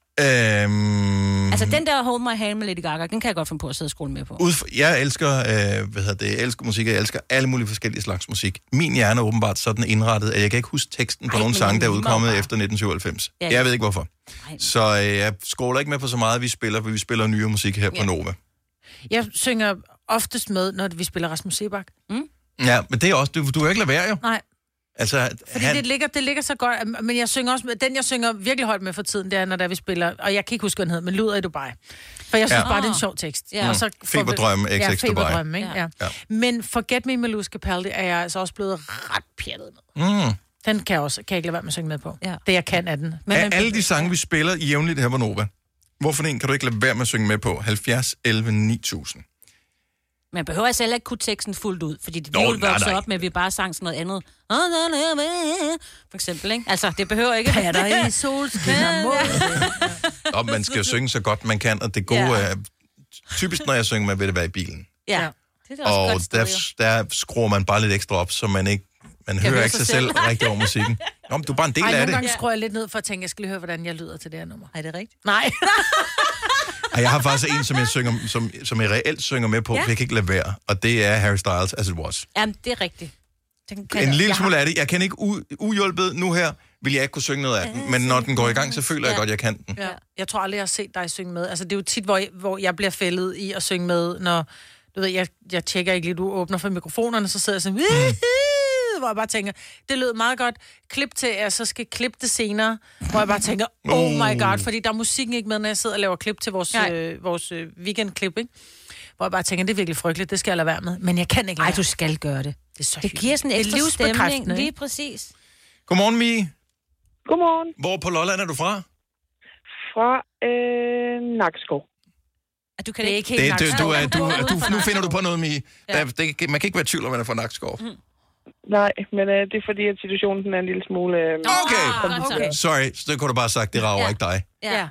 Altså den der Hold My Hand med Lady Gaga, den kan jeg godt finde på at sidde og scrolle med på. Jeg elsker, jeg elsker musik, jeg elsker alle mulige forskellige slags musik. Min hjerne er åbenbart sådan indrettet, at jeg kan ikke huske teksten på nogle sange, der er udkommet efter 1997. Ja. Jeg ved ikke hvorfor. Så jeg scroller ikke med på så meget, vi spiller nyere musik her på Nova. Jeg synger oftest med, når vi spiller Rasmus Seebach. Ja, men det er også, du kan ikke lade være jo. Nej. Altså, fordi det ligger så godt, men jeg synger også med, den jeg synger virkelig højt med for tiden, det er, når der vi spiller, og jeg kan ikke huske, hvad den hedder, men Luder i Dubai. For jeg synes bare, det er en sjov tekst. Og så Feberdrøm, XX Dubai. Feberdrøm, ikke? Ja. Men Forget Me med Luz Capaldi er jeg altså også blevet ret pjattet med. Den kan jeg ikke lade være med at synge med på. Ja. Det jeg kan af den. Men alle de sange, vi spiller jævnligt her på Nova, hvorfor en kan du ikke lade være med at synge med på? 70 11 9000. Man behøver altså heller ikke kunne teksten fuldt ud, fordi det ville vokse op med, at vi bare sang sådan noget andet. For eksempel, ikke? Altså, det behøver ikke... Patter i solskinner mod. Og man skal jo synge så godt man kan, og det gode er... Typisk, når jeg synger, man vil det være i bilen. Ja, det er også og godt der skruer man bare lidt ekstra op, så man hører ikke sig selv rigtig over musikken. Nå, men du er bare en del af det. Nogle gange skruer jeg lidt ned for at tænke, jeg skal lige høre, hvordan jeg lyder til det her nummer. Er det rigtigt? Nej. Jeg har faktisk en, som jeg reelt synger med på, for jeg kan ikke lade være, og det er Harry Styles, As It Was. Jamen, det er rigtigt. En lille smule af det. Jeg kan ikke uhjulpet nu her, vil jeg ikke kunne synge noget af den, men når den går i gang, så føler jeg godt, jeg kan den. Ja. Jeg tror aldrig, jeg har set dig synge med. Altså, det er jo tit, hvor jeg bliver fældet i at synge med, når, du ved, jeg tjekker ikke lige, du åbner for mikrofonerne, så sidder jeg sådan, hvor jeg bare tænker, det lød meget godt. Klip til, at jeg så skal klippe det senere, hvor jeg bare tænker, oh my god, fordi der er musikken ikke med, når jeg sidder og laver klip til vores weekendklip, ikke? Hvor jeg bare tænker, det er virkelig frygteligt, det skal jeg lade være med. Men jeg kan ikke lade. Ej, du skal gøre det. Det giver sådan en ekstra stemning. Lige præcis. Godmorgen, Mie. Godmorgen. Hvor på Lolland er du fra? Fra Nakskov. Du kan ikke helt Nakskov. Nu finder du på noget, Mie. Ja. Man kan ikke være i tvivl om, man er fra Nakskov. Nej, men det er fordi, at situationen er en lille smule... Okay. Sorry, så kunne du bare have sagt, det rager ikke dig. Ja.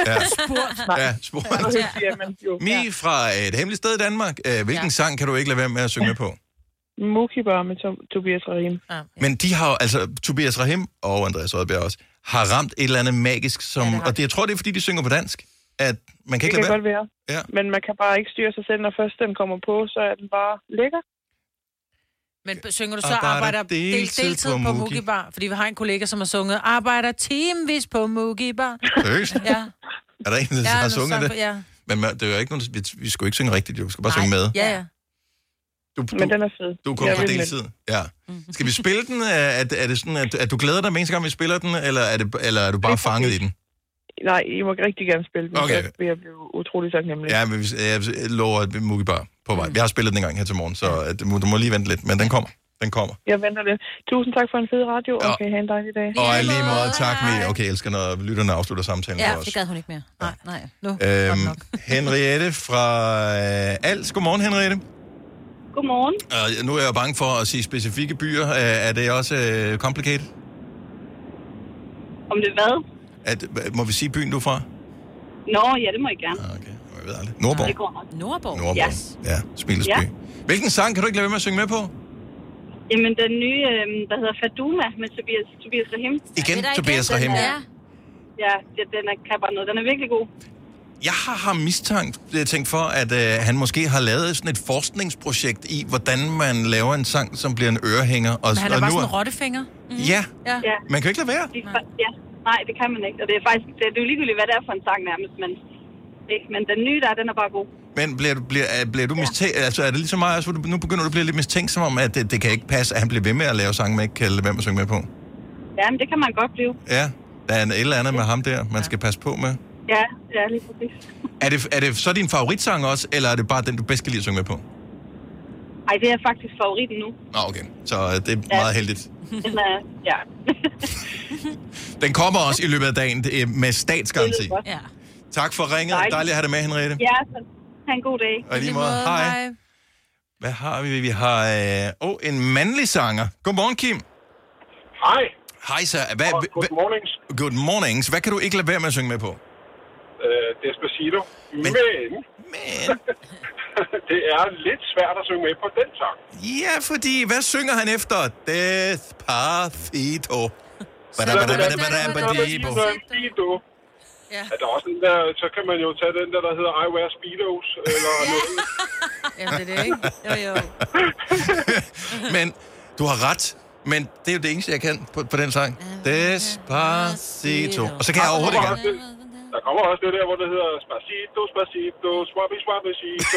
Spurgt. Mie fra et hemmeligt sted i Danmark. Hvilken sang kan du ikke lade være med at synge med på? Mukibar med Tobias Rahim. Men de har altså, Tobias Rahim og Andreas Rødberg også, har ramt et eller andet magisk, som... Og jeg tror, det er fordi, de synger på dansk. At man kan ikke lade være. Det kan godt være. Ja. Men man kan bare ikke styre sig selv, når først den kommer på, så er den bare lækker. Men synger du så arbejder deltid på Mugibar? Fordi vi har en kollega, som har sunget arbejder timevis på Mugibar. Seriøst? Ja. Er der en, der har sunget det? Ja. Men det er jo ikke nogen, vi skal jo ikke synge rigtigt, vi skal bare synge med. Ja. Men den er fed. Du kommer på deltid. Ja. Skal vi spille den? Er det sådan, at du glæder dig hver eneste gang, vi spiller den, eller er du bare fanget i den? Nej, I må rigtig gerne spille den, så vil jeg blive utrolig taknemmelig. Ja, men jeg lover, at Mugibar på vej. Vi har spillet den en gang her til morgen, så du må lige vente lidt, men den kommer. Den kommer. Jeg venter lidt. Tusind tak for en fed radio, og kan have en dejlig dag. Og i lige måde, tak Mia. Okay, jeg elsker, når lytterne afslutter samtalen for os. Ja, det gad hun ikke mere. Nej, nu. Henriette fra Als. Godmorgen, Henriette. Godmorgen. Nu er jeg bange for at sige specifikke byer. Er det også complicated? Om det hvad? Må vi sige byen, du er fra? Nå, ja, det må I gerne. Okay, jeg ved aldrig. Nordborg. Det går nok. Nordborg? Ja, Smilesby. Ja. Hvilken sang kan du ikke lade være med at synge med på? Jamen, den nye, der hedder Faduma med Tobias Rahim. Igen Tobias Rahim? Ja, den kan bare noget. Den er virkelig god. Jeg har tænkt for, at han måske har lavet sådan et forskningsprojekt i, hvordan man laver en sang, som bliver en ørehænger. Men han er bare sådan en rottefinger. Ja, man kan ikke lade være. Ja, nej, det kan man ikke. Og det er faktisk, det er jo ligegyldigt, hvad det er for en sang nærmest, men den nye den er bare god. Men bliver du mistænkt? Altså, er det ligesom mig, altså, nu begynder du at blive lidt mistænksom om, at det kan ikke passe, at han bliver ved med at lave sange, man ikke kan lade være med at synge med på? Ja, men det kan man godt blive. Ja, der er et eller andet med ham der, man skal passe på med. Ja, lige præcis. Er det så din favoritsang også, eller er det bare den, du bedst kan lide at synge med på? Ej, det er faktisk favoritten nu. Okay, så det er meget heldigt. Den er, ja. Den kommer også i løbet af dagen med statsgaranti. Ja. Tak for ringet. Dejligt at have dig med, Henriette. Ja, så ha' en god dag. Og lige måde, hej. Hvad har vi? Vi har en mandlig sanger. Godmorgen, Kim. Hej. Hej, så. Good mornings. Good mornings. Hvad kan du ikke lade være med at synge med på? Despacito. Men det er lidt svært at synge med på den sang. Ja, fordi hvad synger han efter? Despacito. Despacito. Ja. Er der også den der, så kan man jo tage den der hedder I Wear Speedos, eller noget. Jamen, det er det, ikke? Jo. Men du har ret. Men det er jo det eneste, jeg kan på den sang. Despacito. Og så kan jeg overhovedet ikke. Der kommer også det der, hvor det hedder Spacito, Spacito, Swabby, Swabicito.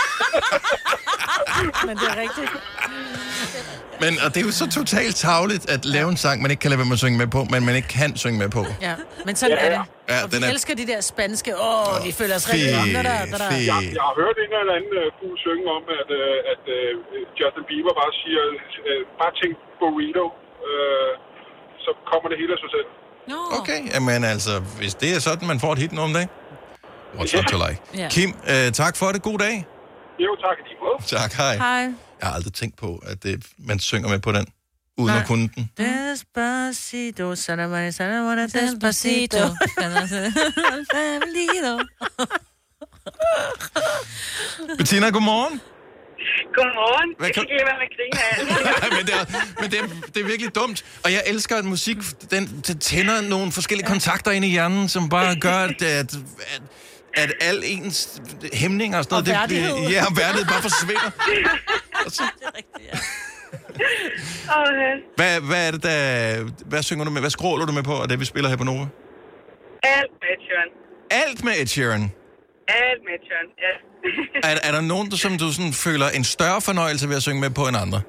Men det er rigtigt. Men og det er jo så totalt tarveligt at lave en sang, man ikke kan lade være med at synge med på, men man ikke kan synge med på. Ja, men sådan er det. Ja, og vi elsker de der spanske, vi føler os rigtig om. Jeg har hørt en eller anden fugl synge om, at Justin Bieber bare siger, bare tænk burrito, så kommer det hele af sig selv. Okay, men altså, hvis det er sådan, man får et hit nu om dagen. What's not to like? Kim, tak for det. God dag. Jo, tak i lige måde. Tak, hej. Jeg har aldrig tænkt på, at man synger med på den, uden at kunne den. Despacito, sanamana, despacito. Bettina, godmorgen. Godmorgen. Jeg kan ikke lade være med at grine men det er virkelig dumt. Og jeg elsker, at musik den tænder nogle forskellige kontakter ind i hjernen, som bare gør, at al ens hæmninger og sådan noget... Og værdighed bare forsvinder. Det er rigtigt, ja. Hvad er det, hvad synger du med? Hvad skråler du med på, af det, vi spiller her på Nova? Alt med Ed Sheeran. Alt med Ed Sheeran? Alt med Ed Sheeran, ja. Er der nogen, som du sådan føler en større fornøjelse ved at synge med på end andre?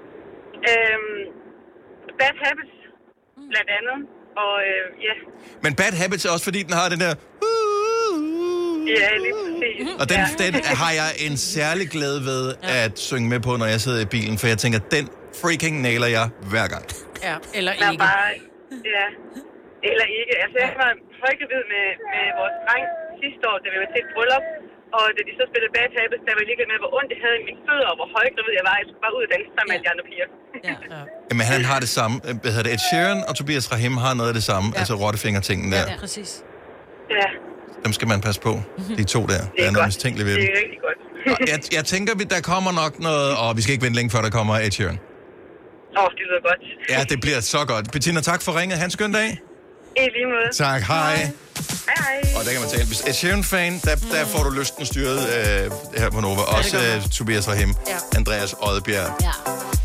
Bad Habits, blandt andet. Og ja. Men Bad Habits er også, fordi den har den der... Ja, lige præcis. Og den har jeg en særlig glæde ved at synge med på, når jeg sidder i bilen, for jeg tænker, den freaking nailer jeg hver gang. Ja, eller ikke. Bare, ja, eller ikke. Altså, jeg var højgravid med vores dreng sidste år, da vi var til et bryllup, og da de så spillede Bad Habits, der var lige med, hvor ondt jeg havde i mine fødder, og hvor højgravid jeg var. Jeg skulle bare ud og danse sammen med alle de andre piger. Jamen, han har det samme. Ed Sheeran og Tobias Rahim har noget af det samme, altså rottefingertingen der. Ja, præcis. Ja. Dem skal man passe på, de to der. Det er noget mistænkeligt ved det. Det er rigtig godt. Jeg tænker, der kommer nok noget, og vi skal ikke vente længe, før der kommer Ed Sheeran. Det lyder godt. Ja, det bliver så godt. Bettina, tak for ringet. Hans skøn dag. I lige måde. Tak, hej. Hej. Og der kan man tale. Hvis Ed Sheeran-fan, der får du lysten styret her på Nova. Også Tobias Rahim, Andreas Odbjerg. Ja.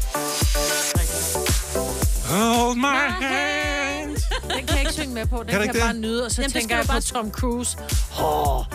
Hold my hand. Den kan jeg ikke synge med på. Den kan jeg bare nyde. Og så tænker jeg på Tom Cruise.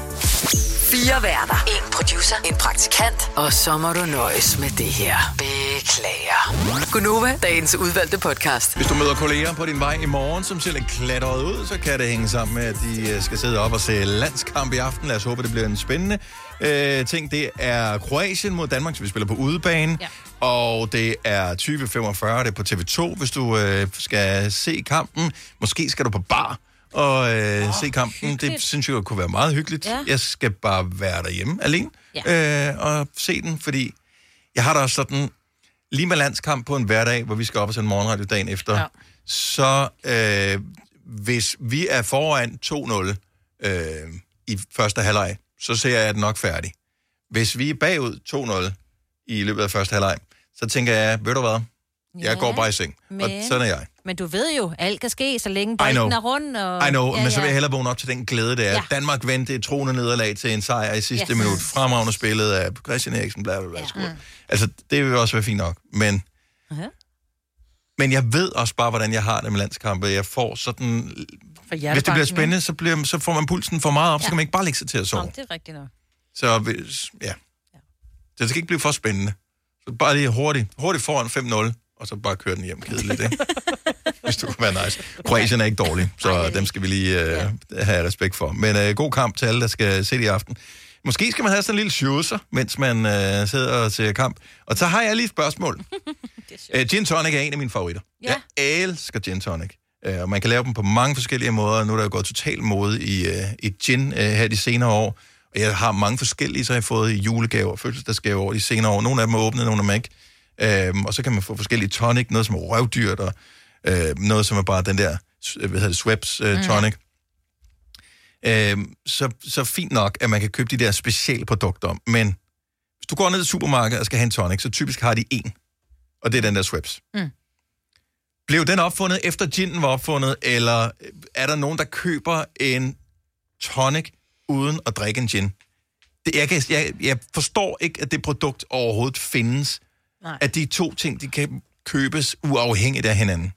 4 værter. 1 producer. En praktikant. Og så må du nøjes med det her. Beklager. Gunova, dagens udvalgte podcast. Hvis du møder kolleger på din vej i morgen, som ser lidt klatret ud, så kan det hænge sammen med, at de skal sidde op og se landskamp i aften. Lad os håbe, det bliver en spændende ting. Det er Kroatien mod Danmark, så vi spiller på udebane. Ja. Og det er 20:45, det er på TV2, hvis du skal se kampen. Måske skal du på bar og se kampen. Hyggeligt. Det synes jeg kunne være meget hyggeligt. Ja. Jeg skal bare være derhjemme alene og se den, fordi jeg har da også sådan, lige med landskamp på en hverdag, hvor vi skal op og sende morgenradio dagen efter, så hvis vi er foran 2-0 i første halvleg, så ser jeg den nok færdig. Hvis vi er bagud 2-0 i løbet af første halvleg, så tænker jeg, ved du hvad, jeg går bare i seng, og sådan er jeg. Men du ved jo, alt kan ske, så længe bolden er rundt. Og... I know, men så vil jeg hellere vågne op til den glæde, der er. Ja. Danmark vendte et troende nederlag til en sejr i sidste minut. Fremragende spillet af Christian Eriksen, bla bla bla. Altså, det vil også være fint nok, men... Men jeg ved også bare, hvordan jeg har det med landskampe. Jeg får sådan... Hvis det bliver spændende, så får man pulsen for meget op, så kan man ikke bare lægge sig til at sove. Det er rigtigt nok. Så det skal ikke blive for spændende. Så bare lige hurtigt foran 5-0, og så bare køre den hjem kedeligt, ikke? Hvis du kunne være nice. Kroatien er ikke dårlig, så dem skal vi lige have respekt for. Men god kamp til alle, der skal se det i aften. Måske skal man have sådan en lille schusser, mens man sidder og ser kamp. Og så har jeg lige et spørgsmål. Gin tonic er en af mine favoritter. Ja. Jeg elsker gin tonic. Og man kan lave dem på mange forskellige måder. Nu er der jo gået total mode i gin her de senere år. Og jeg har mange forskellige, så jeg har fået i julegaver og fødselsdagsgaver over de senere år. Nogle af dem er åbne, nogle af dem ikke. Og så kan man få forskellige tonic, noget som er røvdyrt, og noget som er bare den der, Schweppes tonic. Så fint nok, at man kan købe de der specialprodukter. Men hvis du går ned til supermarkedet og skal have en tonic, så typisk har de en. Og det er den der Schweppes. Blev den opfundet efter ginen var opfundet, eller er der nogen, der køber en tonic uden at drikke en gin? Jeg forstår ikke, at det produkt overhovedet findes. Nej. At de to ting, de kan købes uafhængigt af hinanden.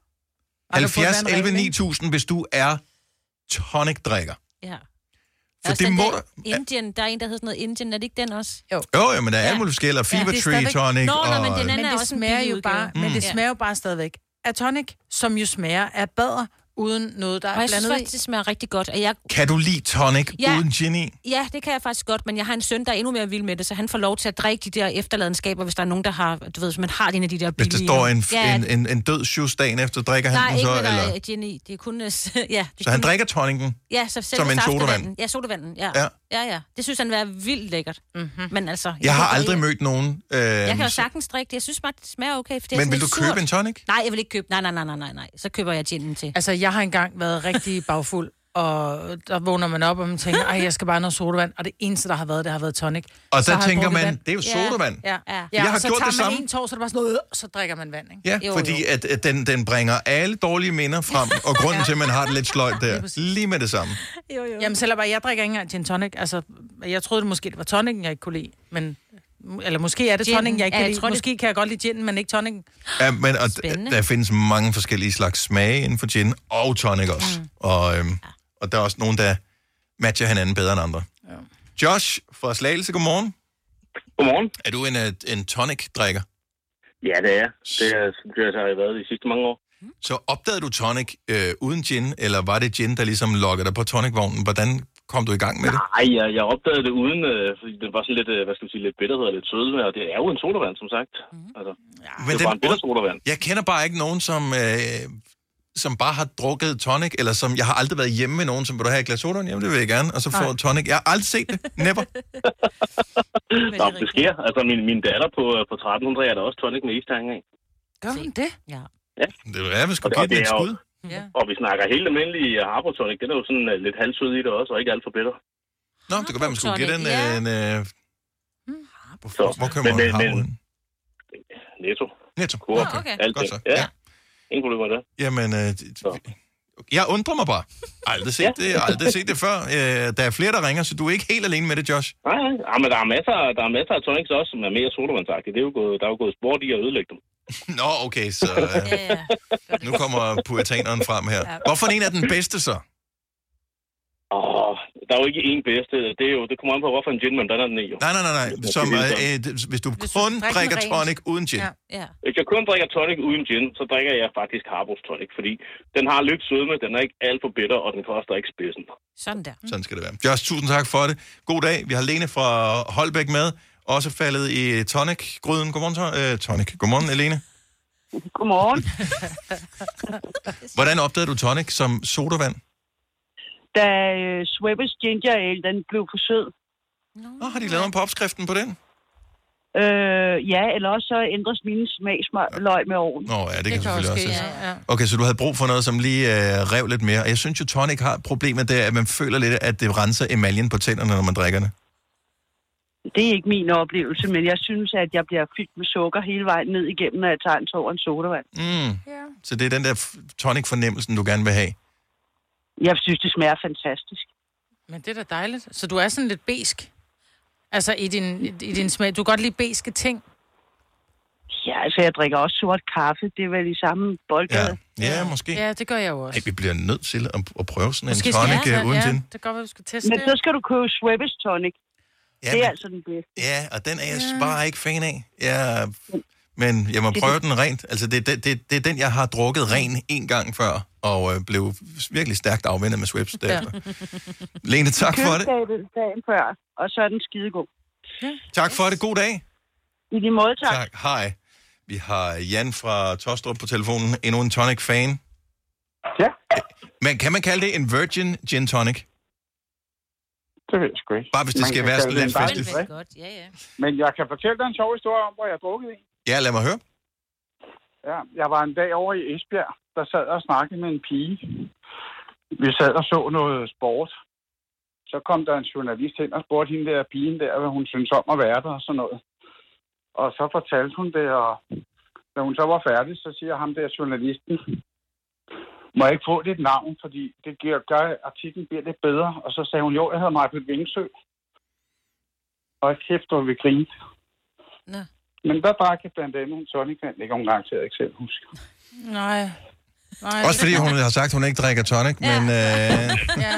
70, 11, 9000, hvis du er tonic-drikker. Ja. For det må... Indian, der er en, der hedder sådan noget Indian, er det ikke den også? Jo, men der er alle mulige forskellige, Fever Tree tonic. Men det smager jo bare, det smager jo bare stadigvæk af tonic, som jo smager af bedre, uden noget, der er blandet i. Jeg synes faktisk, det smager rigtig godt. Kan du lide tonic uden gin i? Ja, det kan jeg faktisk godt, men jeg har en søn, der er endnu mere vild med det, så han får lov til at drikke de der efterladenskaber, hvis der er nogen, der har, du ved, man har en af de der billige... Hvis der står en død shoes dagen efter, drikker han den så? Nej, ikke med gin i. Det er kun... Så han drikker tonicen? Ja, så som en sodavand? Ja, sodavanden, ja. Det synes han er vildt lækkert. Men altså... Jeg har aldrig mødt nogen... Jeg kan jo sagtens drikke det. Jeg synes bare, det smager okay. Men vil du købe en tonic? Nej, jeg vil ikke købe... Nej. Så køber jeg ginen til. Altså, jeg har engang været rigtig bagfuld, og der vågner man op, og man tænker, jeg skal bare have noget sodavand, og det eneste, der har været, det har været tonic. Og så tænker man, det er jo sodavand. Ja, jeg har så gjort det samme. En tår, så er det bare sådan noget, så drikker man vand, ikke? Ja, fordi at den bringer alle dårlige minder frem, og grunden til, at man har det lidt sløjt der, lige med det samme. Jo. Jamen selv bare, jeg drikker ikke engang gin tonic. Altså, jeg troede det måske, det var tonicen, jeg ikke kunne lide, men... Eller måske er det tonicen, jeg ikke kan lide. Måske kan jeg godt lide gin, men ikke tonicen. Ja, men der findes mange forskellige slags smage inden for gin, og tonic også. Og der er også nogen, der matcher hinanden bedre end andre. Ja. Josh fra Slagelse, godmorgen. Godmorgen. Er du en tonic-drikker? Ja, det er. Det har jeg været de sidste mange år. Så opdagede du tonic uden gin, eller var det gin, der ligesom lokkede dig på tonicvognen? Hvordan kom du i gang med det? Nej, jeg opdagede det uden, fordi det var sådan lidt, lidt bitterhed og lidt søde, og det er jo en sodavand, som sagt. Altså, men det er bare en bitter sodavand. Jeg kender bare ikke nogen, som bare har drukket tonic, eller som, jeg har aldrig været hjemme med nogen, som vil du have et glas sodavand? Jamen, det vil jeg gerne, og så får tonic. Jeg har aldrig set det. Never. Nå, det sker. Altså, min datter på 13, hun drikker der også tonic med istang af. Gør hun det? Ja. Det er vi skulle give det et skud. Ja. Og vi snakker helt almindelig harbotonic. Den er jo sådan lidt halvsød i det også, og ikke alt for bitter. Nå, det kan være, man skulle give den Hvor køber man harboten? Netto. Okay. Alt det. Ja. Ingen problemer med det. Jamen, jeg undrer mig bare. Aldrig set det før. Der er flere, der ringer, så du er ikke helt alene med det, Josh. Nej, men der er masser af tonics også, som er mere sodavandsagtige. Der er jo gået sport i at ødelægge dem. Nå, okay, så nu kommer puritaneren frem her. Hvorfor en er den bedste så? Der er jo ikke én bedste. Det kommer an på, hvorfor en gin man blander den i. Jo. Nej. Hvis du kun drikker tonic uden gin. Ja. Hvis jeg kun drikker tonic uden gin, så drikker jeg faktisk Harbos tonic, fordi den har lidt sødme, den er ikke alt for bitter, og den koster ikke spidsen. Sådan der. Sådan skal det være. Just, tusind tak for det. God dag. Vi har Lene fra Holbæk med. Også faldet i tonic-gryden. Godmorgen, tonic. Godmorgen, Lene. Godmorgen. Hvordan opdagede du tonic som sodavand? Da Schweppes Ginger Ale, den blev for sød. Har de lavet en på opskriften på den? Ja, eller også så ændres mine smagsløg med ovnen. Ja, det kan selvfølgelig også. Ja. Okay, så du havde brug for noget, som lige rev lidt mere. Og jeg synes jo, tonic har problemet der, at man føler lidt, at det renser emaljen på tænderne, når man drikker det. Det er ikke min oplevelse, men jeg synes, at jeg bliver fyldt med sukker hele vejen ned igennem, når jeg tager en tår og en sodavand. Så det er den der tonic-fornemmelsen, du gerne vil have? Jeg synes, det smager fantastisk. Men det er da dejligt. Så du er sådan lidt besk? Altså i din smag. Du kan godt lide beske ting? Ja, altså jeg drikker også sort kaffe. Det er vel i samme boldgade. Ja, måske. Ja, det gør jeg jo også. Vi bliver nødt til at prøve sådan en tonic uden gin. Det går, vi skal teste. Men så skal du købe Schweppes tonic. Ja, det er altså den bedste. Ja, og den er jeg bare ikke fan af. Men jeg må prøve den rent. Altså, det er den, jeg har drukket ren en gang før, og blev virkelig stærkt afvendet med Schweppes derefter. Lene, tak for det. Dagen før, og så er den skidegod. Ja. Tak for det. God dag. I lige måde, tak. Hej. Vi har Jan fra Tostrup på telefonen. Endnu en tonic-fan. Ja. Men kan man kalde det en virgin gin tonic? Det ved jeg sgu ikke. Bare hvis det skal være sådan lidt festligt. Men jeg kan fortælle dig en sjov historie om, hvor jeg har drukket i. Ja, lad mig høre. Ja, jeg var en dag over i Esbjerg, der sad og snakkede med en pige. Vi sad og så noget sport. Så kom der en journalist hen og spurgte hende der pigen der, hvad hun synes om at være der og sådan noget. Og så fortalte hun det, og da hun så var færdig, så siger ham der journalisten, må jeg ikke få dit navn, fordi det gør, at artiklen bliver lidt bedre. Og så sagde hun, jo, jeg hedder Majbrit Vingsø. Og kæft, hvor vi grinte. Nå. Men der drak jeg blandt andet en tonicvand, ikke engang til at ikke selv huske. Nej. Også fordi hun har sagt, at hun ikke drikker tonic, men... Ja,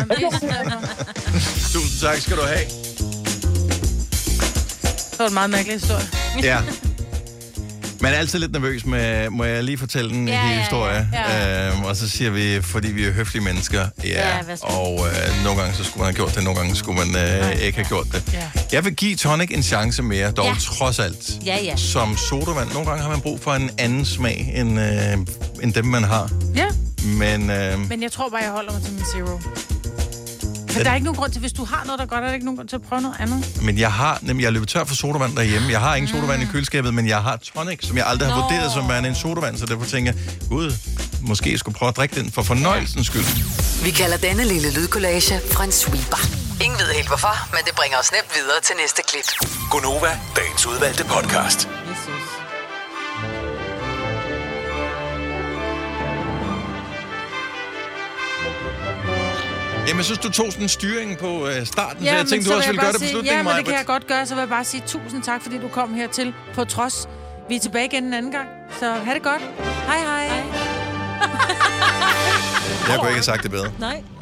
Tusind tak skal du have. Det var en meget mærkelig historie. Ja. Man er altid lidt nervøs med, må jeg lige fortælle en historie? Ja. Og så siger vi, fordi vi er høflige mennesker, og nogle gange så skulle man have gjort det, nogle gange skulle man ikke have gjort det. Ja. Jeg vil give tonic en chance mere, dog trods alt. Ja. Som sodavand. Nogle gange har man brug for en anden smag, end dem, man har. Ja. Men jeg tror bare, jeg holder mig til min zero. For der er ikke nogen grund til, hvis du har noget, der godt, er der ikke nogen grund til at prøve noget andet. Men jeg er løbet tør for sodavand derhjemme. Jeg har ingen sodavand i køleskabet, men jeg har tonic, som jeg aldrig har vurderet som værende en sodavand, så derfor tænker jeg, gud, måske jeg skulle prøve at drikke den for fornøjelsens skyld. Vi kalder denne lille lydkollage en sweeper. Ingen ved helt hvorfor, men det bringer os nemt videre til næste klip. Gonova, dagens udvalgte podcast. Jamen, jeg synes, du tog sådan en styring på starten, så jeg tænkte, du også ville gøre det på slutningen, Ja, men det kan jeg godt gøre, så vil jeg bare sige tusind tak, fordi du kom hertil på trods. Vi er tilbage igen en anden gang, så ha' det godt. Hej. Jeg kunne ikke have sagt det bedre. Nej.